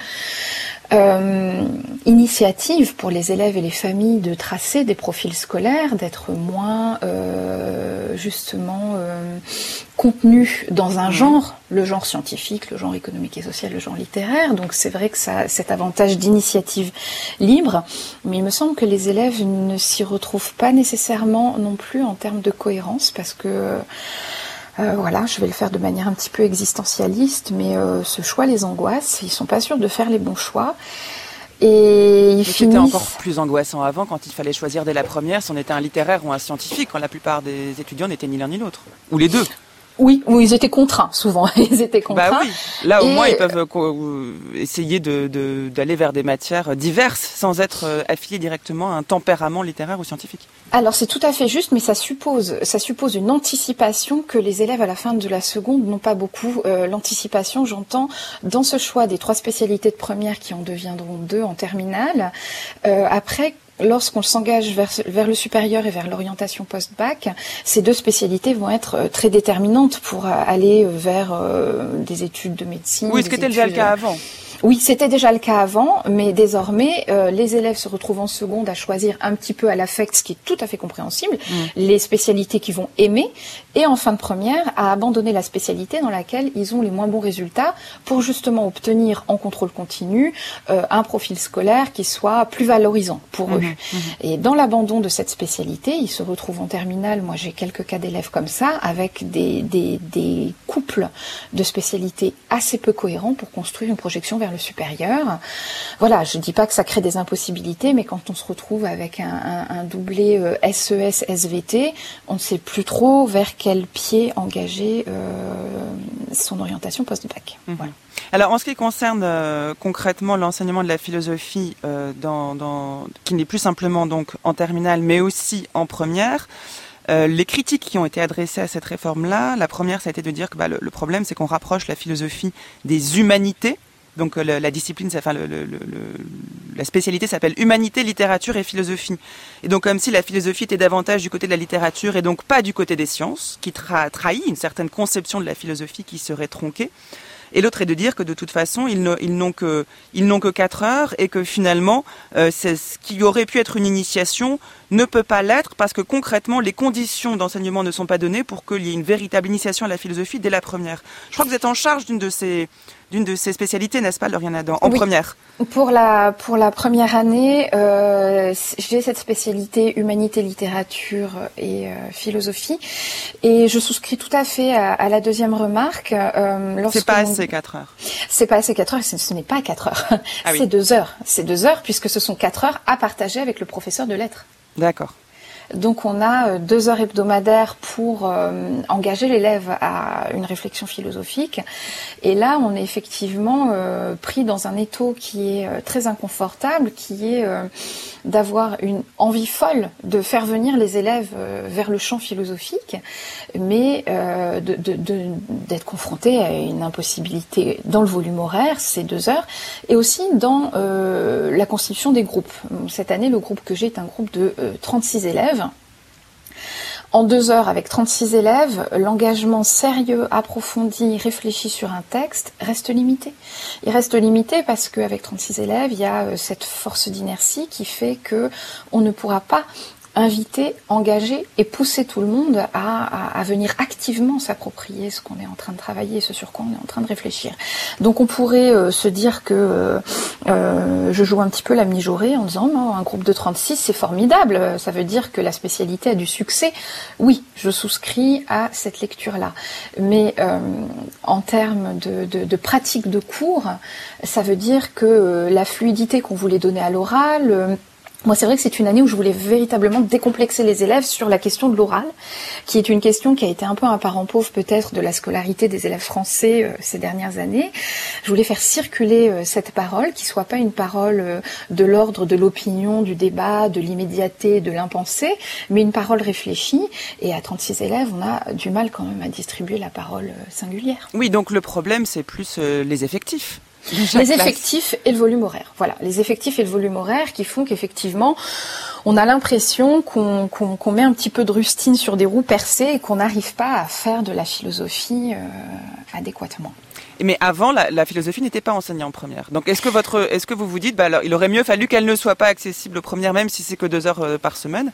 initiative pour les élèves et les familles de tracer des profils scolaires, d'être moins justement contenus dans un genre, le genre scientifique, le genre économique et social, le genre littéraire. Donc c'est vrai que ça a cet avantage d'initiative libre, mais il me semble que les élèves ne s'y retrouvent pas nécessairement non plus en termes de cohérence, parce que voilà, je vais le faire de manière un petit peu existentialiste, mais ce choix les angoisse, ils sont pas sûrs de faire les bons choix. Et ils finissent... C'était encore plus angoissant avant, quand il fallait choisir dès la première si on était un littéraire ou un scientifique, quand la plupart des étudiants n'étaient ni l'un ni l'autre. Ou les deux. Oui, ils étaient contraints, souvent. Ils étaient contraints. Bah oui. Là, au moins, ils peuvent essayer d'aller vers des matières diverses, sans être affiliés directement à un tempérament littéraire ou scientifique. Alors, c'est tout à fait juste, mais ça suppose une anticipation que les élèves à la fin de la seconde n'ont pas beaucoup. L'anticipation, j'entends, dans ce choix des 3 spécialités de première qui en deviendront 2 en terminale. Après, lorsqu'on s'engage vers le supérieur et vers l'orientation post-bac, ces 2 spécialités vont être très déterminantes pour aller vers des études de médecine. Oui, ce qui était déjà le cas avant. Oui, c'était déjà le cas avant, mais désormais, les élèves se retrouvent en seconde à choisir un petit peu à l'affect, ce qui est tout à fait compréhensible, les spécialités qu'ils vont aimer, et en fin de première, à abandonner la spécialité dans laquelle ils ont les moins bons résultats pour justement obtenir en contrôle continu un profil scolaire qui soit plus valorisant pour eux. Et dans l'abandon de cette spécialité, ils se retrouvent en terminale, moi j'ai quelques cas d'élèves comme ça, avec des couples de spécialités assez peu cohérents pour construire une projection vers le supérieur. Voilà, je dis pas que ça crée des impossibilités, mais quand on se retrouve avec un doublé SES, SVT, on ne sait plus trop vers quel pied engager son orientation post-bac. Voilà. Alors, en ce qui concerne concrètement l'enseignement de la philosophie, qui n'est plus simplement donc en terminale, mais aussi en première, les critiques qui ont été adressées à cette réforme-là, la première, ça a été de dire que le problème, c'est qu'on rapproche la philosophie des humanités. Donc la discipline, la spécialité s'appelle humanité, littérature et philosophie. Et donc comme si la philosophie était davantage du côté de la littérature et donc pas du côté des sciences, qui trahit une certaine conception de la philosophie qui serait tronquée. Et l'autre est de dire que de toute façon, ils n'ont que 4 heures et que finalement, c'est ce qui aurait pu être une initiation ne peut pas l'être parce que concrètement, les conditions d'enseignement ne sont pas données pour qu'il y ait une véritable initiation à la philosophie dès la première. Je crois que vous êtes en charge d'une de ces spécialités, n'est-ce pas, Lauriane Adam, en première? Pour la première année, j'ai cette spécialité humanité, littérature et philosophie, et je souscris tout à fait à la deuxième remarque. C'est pas assez 4 heures. C'est pas assez 4 heures, ce n'est pas 4 heures. Ah oui. C'est 2 heures. C'est 2 heures puisque ce sont 4 heures à partager avec le professeur de lettres. D'accord. Donc on a 2 heures hebdomadaires pour engager l'élève à une réflexion philosophique. Et là, on est effectivement pris dans un étau qui est très inconfortable, qui est d'avoir une envie folle de faire venir les élèves vers le champ philosophique, mais d'être confronté à une impossibilité dans le volume horaire, ces 2 heures, et aussi dans la constitution des groupes. Cette année, le groupe que j'ai est un groupe de 36 élèves. En 2 heures, avec 36 élèves, l'engagement sérieux, approfondi, réfléchi sur un texte reste limité. Il reste limité parce qu'avec 36 élèves, il y a cette force d'inertie qui fait que on ne pourra pas inviter, engager et pousser tout le monde à venir activement s'approprier ce qu'on est en train de travailler, ce sur quoi on est en train de réfléchir. Donc on pourrait se dire que je joue un petit peu la mijaurée en disant non, un groupe de 36 c'est formidable, ça veut dire que la spécialité a du succès. Oui, je souscris à cette lecture-là. Mais en termes de pratique de cours, ça veut dire que la fluidité qu'on voulait donner à l'oral, Moi, c'est vrai que c'est une année où je voulais véritablement décomplexer les élèves sur la question de l'oral, qui est une question qui a été un peu un parent pauvre peut-être de la scolarité des élèves français ces dernières années. Je voulais faire circuler cette parole, qui soit pas une parole de l'ordre de l'opinion, du débat, de l'immédiateté, de l'impensé, mais une parole réfléchie. Et à 36 élèves, on a du mal quand même à distribuer la parole singulière. Oui, donc le problème, c'est plus les effectifs. Les effectifs et le volume horaire. Voilà, les effectifs et le volume horaire qui font qu'effectivement, on a l'impression qu'on met un petit peu de rustine sur des roues percées et qu'on n'arrive pas à faire de la philosophie adéquatement. Mais avant, la philosophie n'était pas enseignée en première. Donc, est-ce que vous vous dites, alors, il aurait mieux fallu qu'elle ne soit pas accessible aux premières, même si c'est que 2 heures par semaine.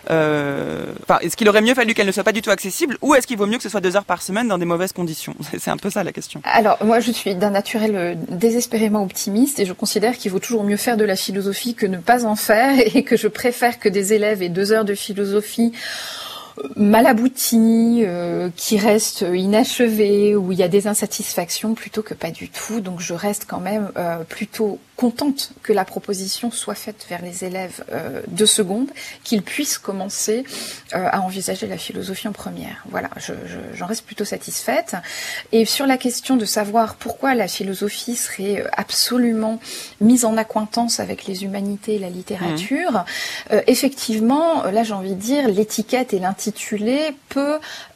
Est-ce qu'il aurait mieux fallu qu'elle ne soit pas du tout accessible, ou est-ce qu'il vaut mieux que ce soit 2 heures par semaine dans des mauvaises conditions? C'est un peu ça la question. Alors, moi, je suis d'un naturel désespérément optimiste et je considère qu'il vaut toujours mieux faire de la philosophie que ne pas en faire, et que je préfère que des élèves aient 2 heures de philosophie mal abouti, qui reste inachevé, où il y a des insatisfactions, plutôt que pas du tout. Donc je reste quand même plutôt contente que la proposition soit faite vers les élèves de seconde, qu'ils puissent commencer à envisager la philosophie en première. Voilà, j'en reste plutôt satisfaite. Et sur la question de savoir pourquoi la philosophie serait absolument mise en accointance avec les humanités et la littérature, effectivement, là j'ai envie de dire, l'étiquette et l'intitulé peut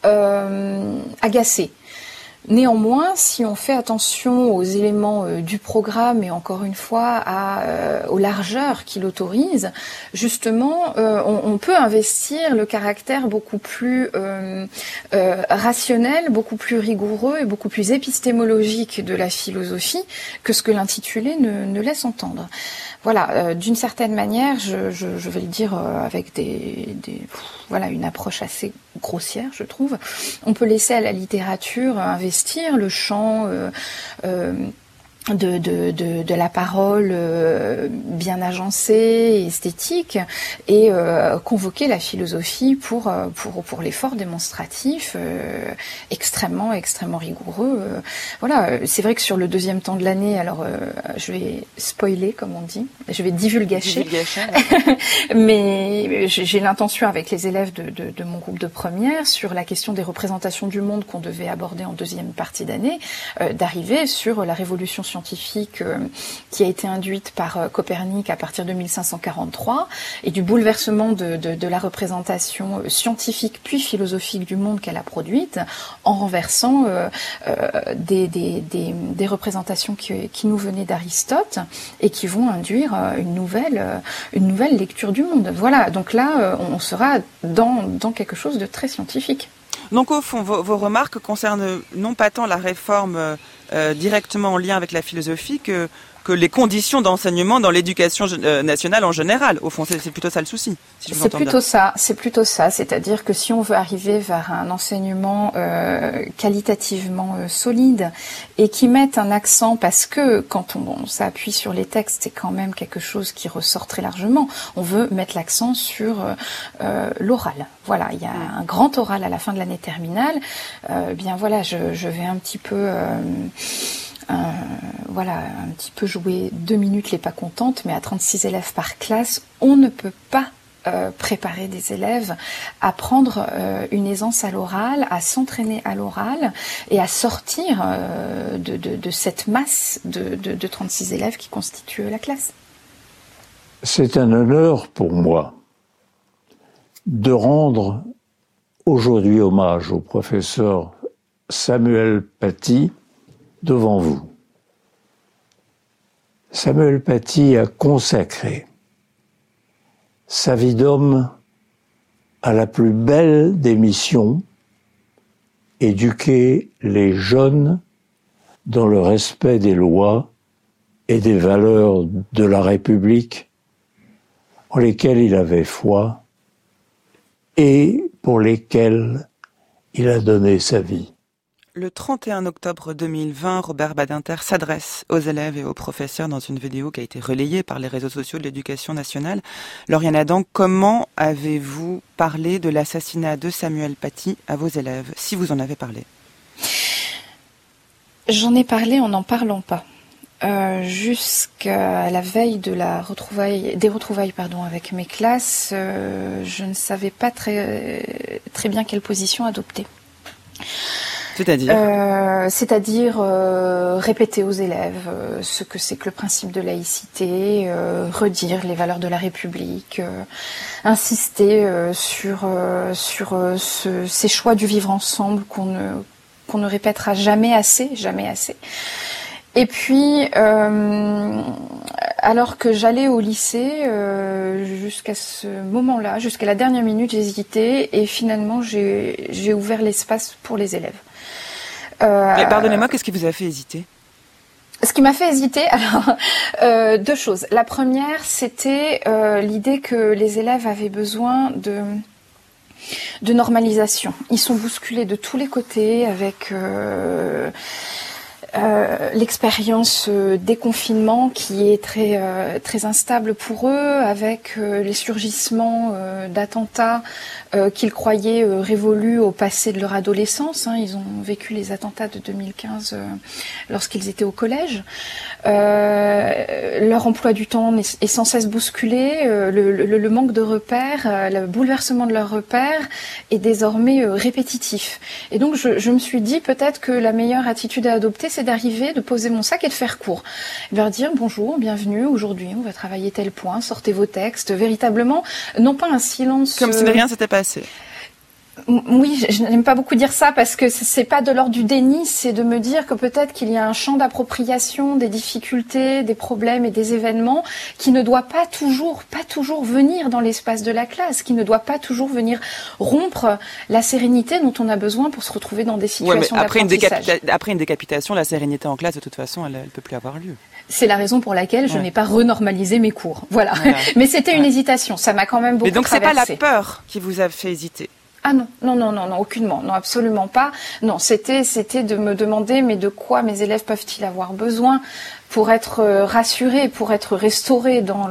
agacer. Néanmoins, si on fait attention aux éléments du programme et encore une fois aux largeurs qu'il autorise, justement, on peut investir le caractère beaucoup plus rationnel, beaucoup plus rigoureux et beaucoup plus épistémologique de la philosophie que ce que l'intitulé ne laisse entendre. Voilà, d'une certaine manière, je vais le dire avec une approche assez grossière, je trouve. On peut laisser à la littérature investir le champ de la parole bien agencée, esthétique, et convoquer la philosophie pour l'effort démonstratif extrêmement rigoureux. Voilà, c'est vrai que sur le deuxième temps de l'année, alors je vais spoiler comme on dit, je vais divulgacher. Mais j'ai l'intention avec les élèves de mon groupe de première sur la question des représentations du monde qu'on devait aborder en deuxième partie d'année, d'arriver sur la révolution scientifique qui a été induite par Copernic à partir de 1543 et du bouleversement de la représentation scientifique puis philosophique du monde qu'elle a produite en renversant des représentations qui nous venaient d'Aristote et qui vont induire une nouvelle lecture du monde. Voilà, donc là on sera dans quelque chose de très scientifique. Donc au fond, vos remarques concernent non pas tant la réforme directement en lien avec la philosophie que les conditions d'enseignement dans l'éducation nationale en général. Au fond, c'est plutôt ça le souci, si je vous entends bien. C'est plutôt ça. C'est-à-dire que si on veut arriver vers un enseignement qualitativement solide et qui mette un accent, parce que quand on s'appuie sur les textes, c'est quand même quelque chose qui ressort très largement. On veut mettre l'accent sur l'oral. Voilà, il y a un grand oral à la fin de l'année terminale. Bien voilà, je vais un petit peu... un petit peu jouer 2 minutes les pas contentes, mais à 36 élèves par classe, on ne peut pas préparer des élèves à prendre une aisance à l'oral, à s'entraîner à l'oral et à sortir de cette masse de 36 élèves qui constituent la classe. C'est un honneur pour moi de rendre aujourd'hui hommage au professeur Samuel Paty devant vous. Samuel Paty a consacré sa vie d'homme à la plus belle des missions, éduquer les jeunes dans le respect des lois et des valeurs de la République en lesquelles il avait foi et pour lesquelles il a donné sa vie. Le 31 octobre 2020, Robert Badinter s'adresse aux élèves et aux professeurs dans une vidéo qui a été relayée par les réseaux sociaux de l'Éducation nationale. Lauriane Adam, comment avez-vous parlé de l'assassinat de Samuel Paty à vos élèves, si vous en avez parlé ? J'en ai parlé en n'en parlant pas. jusqu'à la veille de des retrouvailles avec mes classes, je ne savais pas très bien quelle position adopter. C'est-à-dire répéter aux élèves ce que c'est que le principe de laïcité, redire les valeurs de la République, insister sur ces choix du vivre ensemble qu'on ne répétera jamais assez. Et puis, alors que j'allais au lycée, jusqu'à ce moment-là, jusqu'à la dernière minute, j'hésitais et finalement j'ai ouvert l'espace pour les élèves. Mais pardonnez-moi, qu'est-ce qui vous a fait hésiter ? Ce qui m'a fait hésiter, alors, deux choses. La première, c'était l'idée que les élèves avaient besoin de normalisation. Ils sont bousculés de tous les côtés avec l'expérience des confinements qui est très instable pour eux, avec les surgissements d'attentats qu'ils croyaient révolus au passé de leur adolescence. Ils ont vécu les attentats de 2015 lorsqu'ils étaient au collège. Leur emploi du temps est sans cesse bousculé. Le manque de repères, le bouleversement de leurs repères est désormais répétitif. Et donc je me suis dit peut-être que la meilleure attitude à adopter, c'est d'arriver, de poser mon sac et de faire court. Et leur dire bonjour, bienvenue, aujourd'hui on va travailler tel point, sortez vos textes, véritablement, non pas un silence... Comme si rien s'était passé. Oui, je n'aime pas beaucoup dire ça parce que c'est pas de l'ordre du déni, c'est de me dire que peut-être qu'il y a un champ d'appropriation des difficultés, des problèmes et des événements qui ne doit pas toujours venir dans l'espace de la classe, qui ne doit pas toujours venir rompre la sérénité dont on a besoin pour se retrouver dans des situations d'apprentissage. Après une décapitation, la sérénité en classe, de toute façon, elle peut plus avoir lieu. C'est la raison pour laquelle je n'ai pas renormalisé mes cours. Voilà. Mais c'était une hésitation, ça m'a quand même beaucoup traversé. Mais donc c'est pas la peur qui vous a fait hésiter? Ah non, aucunement, non, absolument pas. Non, c'était de me demander, mais de quoi mes élèves peuvent-ils avoir besoin pour être rassurés, pour être restaurés dans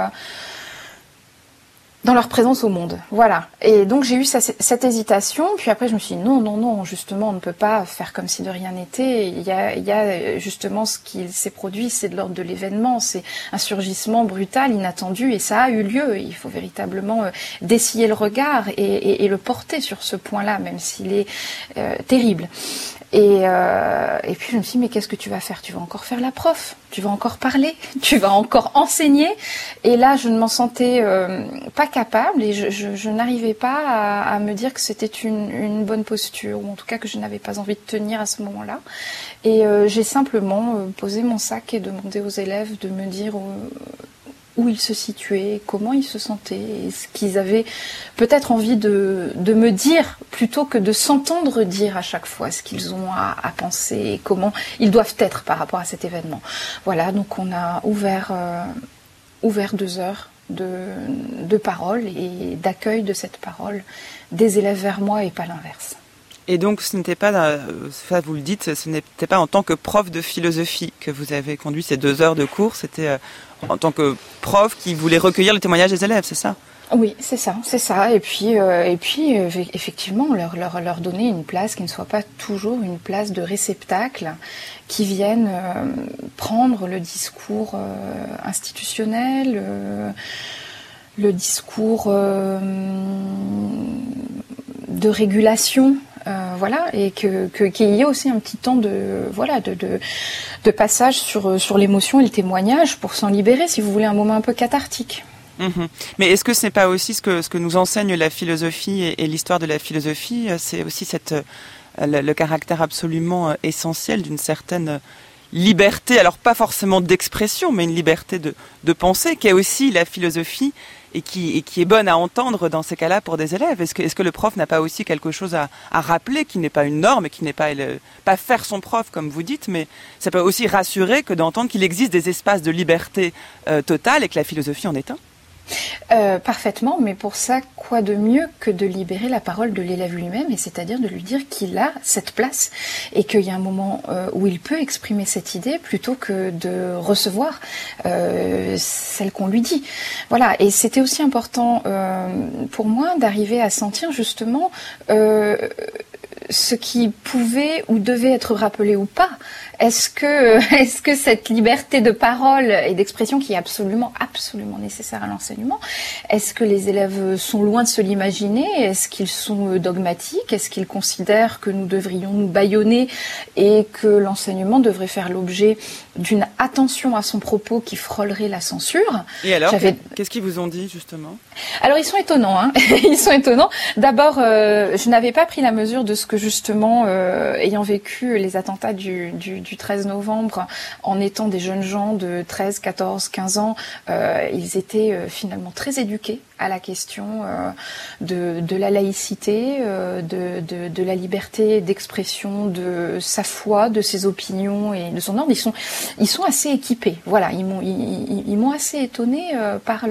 leur présence au monde. Voilà. Et donc j'ai eu cette hésitation, puis après je me suis dit non, justement on ne peut pas faire comme si de rien n'était. Il y a justement ce qui s'est produit, c'est de l'ordre de l'événement, c'est un surgissement brutal, inattendu, et ça a eu lieu. Il faut véritablement dessiller le regard et le porter sur ce point-là, même s'il est terrible. Et puis je me suis dit, mais qu'est-ce que tu vas faire ? Tu vas encore faire la prof, tu vas encore parler, tu vas encore enseigner. Et là, je ne m'en sentais pas capable et je n'arrivais pas à me dire que c'était une bonne posture, ou en tout cas que je n'avais pas envie de tenir à ce moment-là. Et j'ai simplement posé mon sac et demandé aux élèves de me dire où ils se situaient, comment ils se sentaient, et ce qu'ils avaient peut-être envie de me dire, plutôt que de s'entendre dire à chaque fois ce qu'ils ont à penser et comment ils doivent être par rapport à cet événement. Voilà, donc on a ouvert 2 heures de parole et d'accueil de cette parole des élèves vers moi et pas l'inverse. Et donc, ce n'était pas, ça vous le dites, ce n'était pas en tant que prof de philosophie que vous avez conduit ces 2 heures de cours, c'était en tant que prof qui voulait recueillir le témoignage des élèves, c'est ça ? Oui, c'est ça. Et puis effectivement, leur donner une place qui ne soit pas toujours une place de réceptacle, qui vienne prendre le discours institutionnel, le discours de régulation. Voilà, et qu'il y ait aussi un petit temps de passage sur l'émotion et le témoignage pour s'en libérer, si vous voulez, un moment un peu cathartique. Mmh. Mais est-ce que ce n'est pas aussi ce que nous enseigne la philosophie et l'histoire de la philosophie, c'est aussi le caractère absolument essentiel d'une certaine liberté, alors pas forcément d'expression, mais une liberté de pensée, qui est aussi la philosophie et qui est bonne à entendre dans ces cas-là pour des élèves. Est-ce que le prof n'a pas aussi quelque chose à rappeler, qui n'est pas une norme et qui n'est pas faire son prof comme vous dites, mais ça peut aussi rassurer que d'entendre qu'il existe des espaces de liberté totale et que la philosophie en est un? Parfaitement, mais pour ça, quoi de mieux que de libérer la parole de l'élève lui-même, et c'est-à-dire de lui dire qu'il a cette place et qu'il y a un moment où il peut exprimer cette idée plutôt que de recevoir celle qu'on lui dit. Voilà, et c'était aussi important pour moi d'arriver à sentir justement ce qui pouvait ou devait être rappelé ou pas Est-ce que cette liberté de parole et d'expression qui est absolument nécessaire à l'enseignement, est-ce que les élèves sont loin de se l'imaginer? Est-ce qu'ils sont dogmatiques? Est-ce qu'ils considèrent que nous devrions nous bâillonner et que l'enseignement devrait faire l'objet d'une attention à son propos qui frôlerait la censure? Et alors, qu'est-ce qu'ils vous ont dit justement? Alors ils sont étonnants, hein. Ils sont étonnants. D'abord, je n'avais pas pris la mesure de ce que justement, ayant vécu les attentats du 13 novembre, en étant des jeunes gens de 13, 14, 15 ans, ils étaient finalement très éduqués à la question de la laïcité, de la liberté d'expression, de sa foi, de ses opinions et de son ordre. Ils sont assez équipés. Voilà, ils m'ont assez étonnée par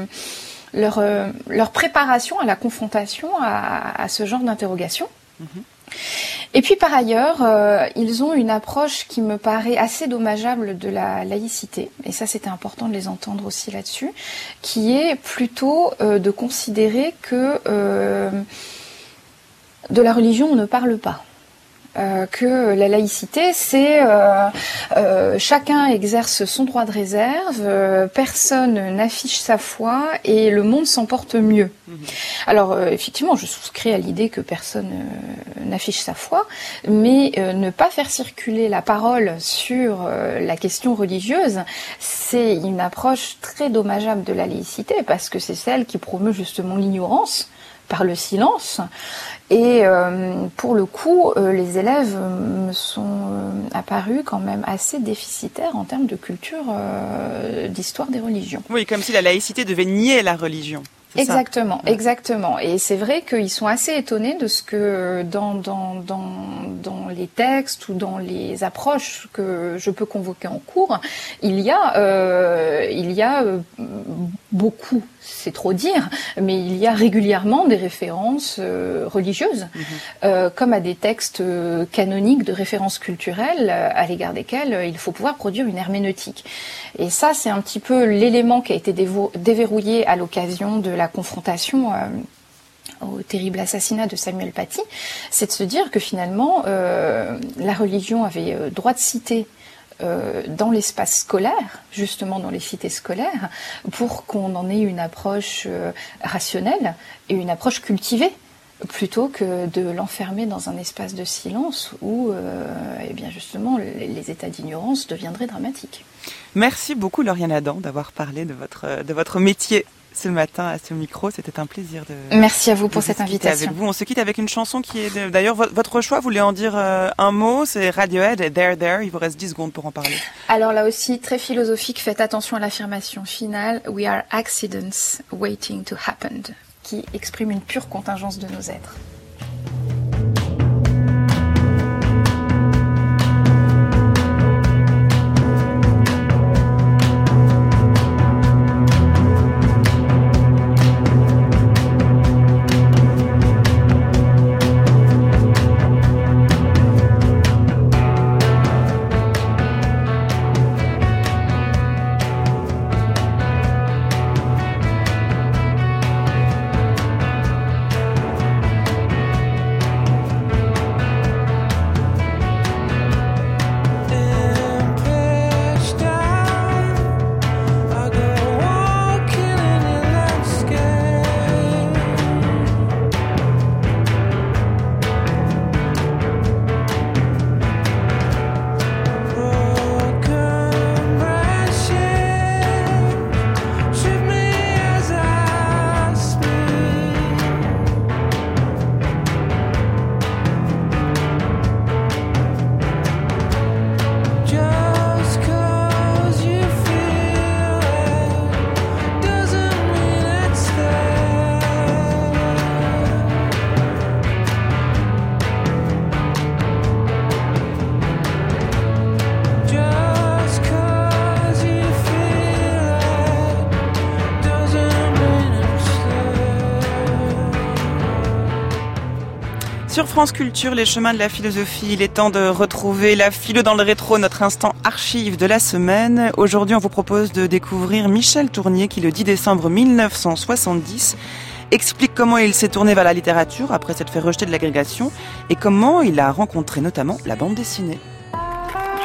leur préparation à la confrontation à ce genre d'interrogation. Et puis par ailleurs, ils ont une approche qui me paraît assez dommageable de la laïcité, et ça c'était important de les entendre aussi là-dessus, qui est plutôt de considérer que de la religion on ne parle pas. Que la laïcité, c'est chacun exerce son droit de réserve, personne n'affiche sa foi et le monde s'en porte mieux. Alors effectivement, je souscris à l'idée que personne n'affiche sa foi, mais ne pas faire circuler la parole sur la question religieuse, c'est une approche très dommageable de la laïcité, parce que c'est celle qui promeut justement l'ignorance par le silence. Et pour le coup, les élèves me sont apparus quand même assez déficitaires en termes de culture d'histoire des religions. Oui, comme si la laïcité devait nier la religion. Exactement, exactement. Et c'est vrai qu'ils sont assez étonnés de ce que dans les textes ou dans les approches que je peux convoquer en cours, il y a beaucoup, c'est trop dire, mais il y a régulièrement des références religieuses, comme à des textes canoniques de références culturelles à l'égard desquels il faut pouvoir produire une herméneutique. Et ça, c'est un petit peu l'élément qui a été déverrouillé à l'occasion de la confrontation au terrible assassinat de Samuel Paty, c'est de se dire que finalement, la religion avait droit de citer dans l'espace scolaire, justement dans les cités scolaires, pour qu'on en ait une approche rationnelle et une approche cultivée, plutôt que de l'enfermer dans un espace de silence où, eh bien justement, les états d'ignorance deviendraient dramatiques. Merci beaucoup Lauriane Adam d'avoir parlé de votre métier ce matin à ce micro. C'était un plaisir de... Merci à vous pour cette invitation. Avec vous. On se quitte avec une chanson qui est... D'ailleurs, votre choix, vous voulez en dire un mot? C'est Radiohead et There There. Il vous reste 10 secondes pour en parler. Alors là aussi, très philosophique, faites attention à l'affirmation finale. We are accidents waiting to happen, qui exprime une pure contingence de nos êtres. Sur France Culture, les chemins de la philosophie, il est temps de retrouver la philo dans le rétro, notre instant archive de la semaine. Aujourd'hui, on vous propose de découvrir Michel Tournier qui, le 10 décembre 1970, explique comment il s'est tourné vers la littérature après s'être fait rejeter de l'agrégation et comment il a rencontré notamment la bande dessinée.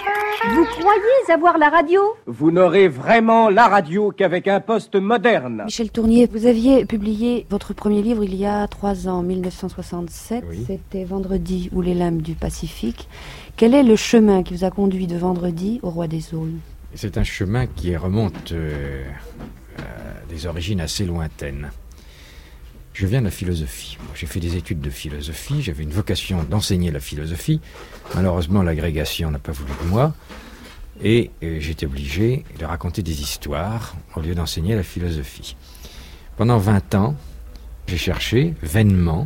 Vous croyez avoir la radio? Vous n'aurez vraiment la radio qu'avec un poste moderne. Michel Tournier, vous aviez publié votre premier livre il y a 3 ans, 1967. Oui. C'était Vendredi ou les lames du Pacifique. Quel est le chemin qui vous a conduit de Vendredi au Roi des Saules? C'est un chemin qui remonte à des origines assez lointaines. Je viens de la philosophie. J'ai fait des études de philosophie, j'avais une vocation d'enseigner la philosophie. Malheureusement, l'agrégation n'a pas voulu de moi. Et j'étais obligé de raconter des histoires au lieu d'enseigner la philosophie. Pendant 20 ans, j'ai cherché vainement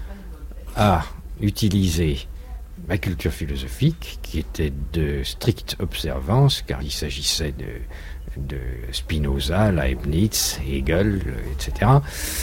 à utiliser ma culture philosophique, qui était de stricte observance, car il s'agissait de Spinoza, Leibniz, Hegel, etc.,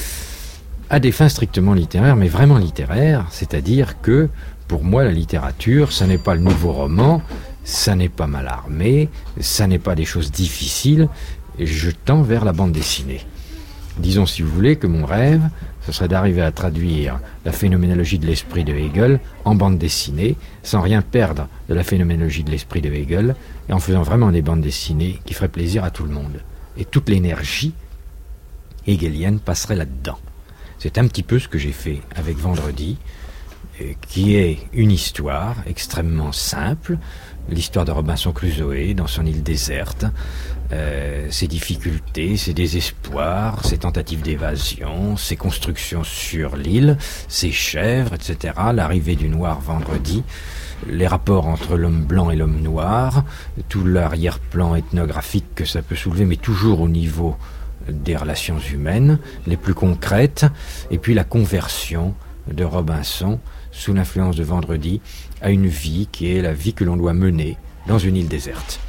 à des fins strictement littéraires, mais vraiment littéraires, c'est-à-dire que, pour moi, la littérature, ça n'est pas le nouveau roman, ça n'est pas Mallarmé, ça n'est pas des choses difficiles, je tends vers la bande dessinée. Disons, si vous voulez, que mon rêve, ce serait d'arriver à traduire la phénoménologie de l'esprit de Hegel en bande dessinée, sans rien perdre de la phénoménologie de l'esprit de Hegel, et en faisant vraiment des bandes dessinées qui feraient plaisir à tout le monde. Et toute l'énergie hegelienne passerait là-dedans. C'est un petit peu ce que j'ai fait avec Vendredi, qui est une histoire extrêmement simple, l'histoire de Robinson Crusoe dans son île déserte, ses difficultés, ses désespoirs, ses tentatives d'évasion, ses constructions sur l'île, ses chèvres, etc., l'arrivée du noir vendredi, les rapports entre l'homme blanc et l'homme noir, tout l'arrière-plan ethnographique que ça peut soulever, mais toujours au niveau des relations humaines les plus concrètes, et puis la conversion de Robinson sous l'influence de Vendredi à une vie qui est la vie que l'on doit mener dans une île déserte.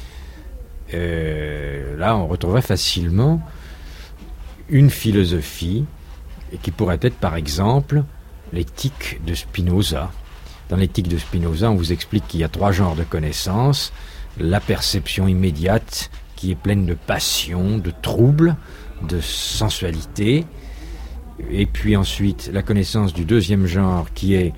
Là, on retrouverait facilement une philosophie qui pourrait être, par exemple, l'éthique de Spinoza. Dans l'éthique de Spinoza, on vous explique qu'il y a 3 genres de connaissances: la perception immédiate, qui est pleine de passion, de trouble, de sensualité. Et puis ensuite, la connaissance du 2e genre, qui est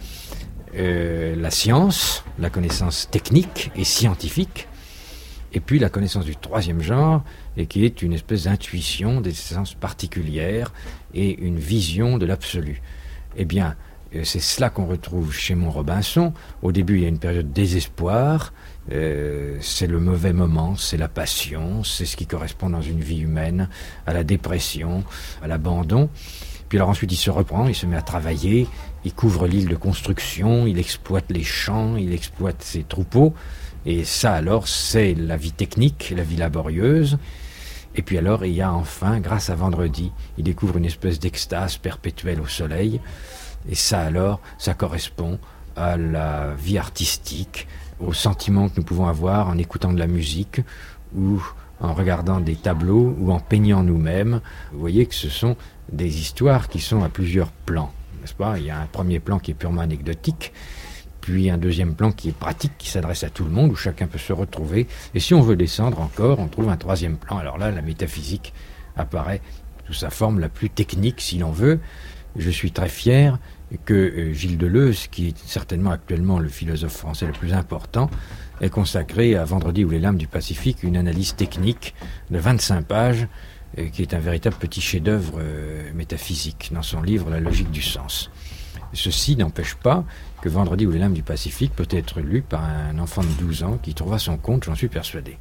la science, la connaissance technique et scientifique. Et puis la connaissance du 3e genre, et qui est une espèce d'intuition, des essences particulières et une vision de l'absolu. Eh bien, c'est cela qu'on retrouve chez mon Robinson. Au début, il y a une période de désespoir. C'est le mauvais moment, c'est la passion, c'est ce qui correspond dans une vie humaine à la dépression, à l'abandon. Puis alors ensuite il se reprend, il se met à travailler, il couvre l'île de construction, il exploite les champs, il exploite ses troupeaux, et ça alors c'est la vie technique, la vie laborieuse. Et puis alors il y a enfin, grâce à Vendredi, il découvre une espèce d'extase perpétuelle au soleil, et ça alors, ça correspond à la vie artistique, aux sentiments que nous pouvons avoir en écoutant de la musique ou en regardant des tableaux ou en peignant nous-mêmes. Vous voyez que ce sont des histoires qui sont à plusieurs plans, n'est-ce pas? Il y a un premier plan qui est purement anecdotique, puis un 2e plan qui est pratique, qui s'adresse à tout le monde, où chacun peut se retrouver. Et si on veut descendre encore, on trouve un 3e plan. Alors là, la métaphysique apparaît sous sa forme la plus technique, si l'on veut. Je suis très fier que Gilles Deleuze, qui est certainement actuellement le philosophe français le plus important, ait consacré à Vendredi ou les lames du Pacifique une analyse technique de 25 pages, qui est un véritable petit chef-d'œuvre métaphysique dans son livre La logique du sens. Ceci n'empêche pas que Vendredi ou les lames du Pacifique peut être lu par un enfant de 12 ans qui trouvera son compte, j'en suis persuadé.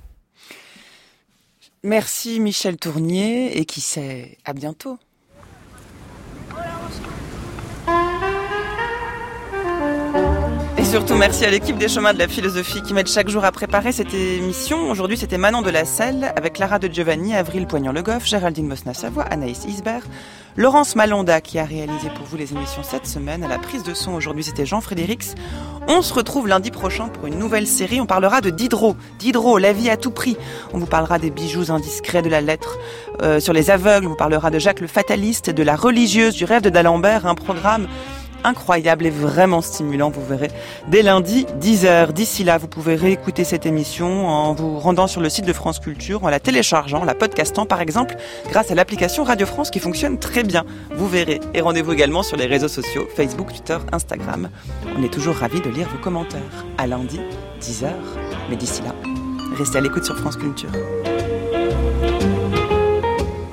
Merci Michel Tournier, et qui sait, à bientôt. Surtout merci à l'équipe des Chemins de la Philosophie qui m'aide chaque jour à préparer cette émission. Aujourd'hui, c'était Manon de la Selle avec Clara de Giovanni, Avril Poignant-Le Goff, Géraldine Mosna-Savoie, Anaïs Isbert, Laurence Malonda qui a réalisé pour vous les émissions cette semaine. À la prise de son aujourd'hui, c'était Jean Frédérix. On se retrouve lundi prochain pour une nouvelle série. On parlera de Diderot. Diderot, la vie à tout prix. On vous parlera des bijoux indiscrets de la lettre sur les aveugles. On vous parlera de Jacques le Fataliste, de la religieuse, du rêve de d'Alembert, un programme incroyable et vraiment stimulant, vous verrez, dès lundi, 10h. D'ici là, vous pouvez réécouter cette émission en vous rendant sur le site de France Culture, en la téléchargeant, en la podcastant par exemple, grâce à l'application Radio France qui fonctionne très bien, vous verrez. Et rendez-vous également sur les réseaux sociaux, Facebook, Twitter, Instagram. On est toujours ravis de lire vos commentaires. À lundi, 10h. Mais d'ici là, restez à l'écoute sur France Culture.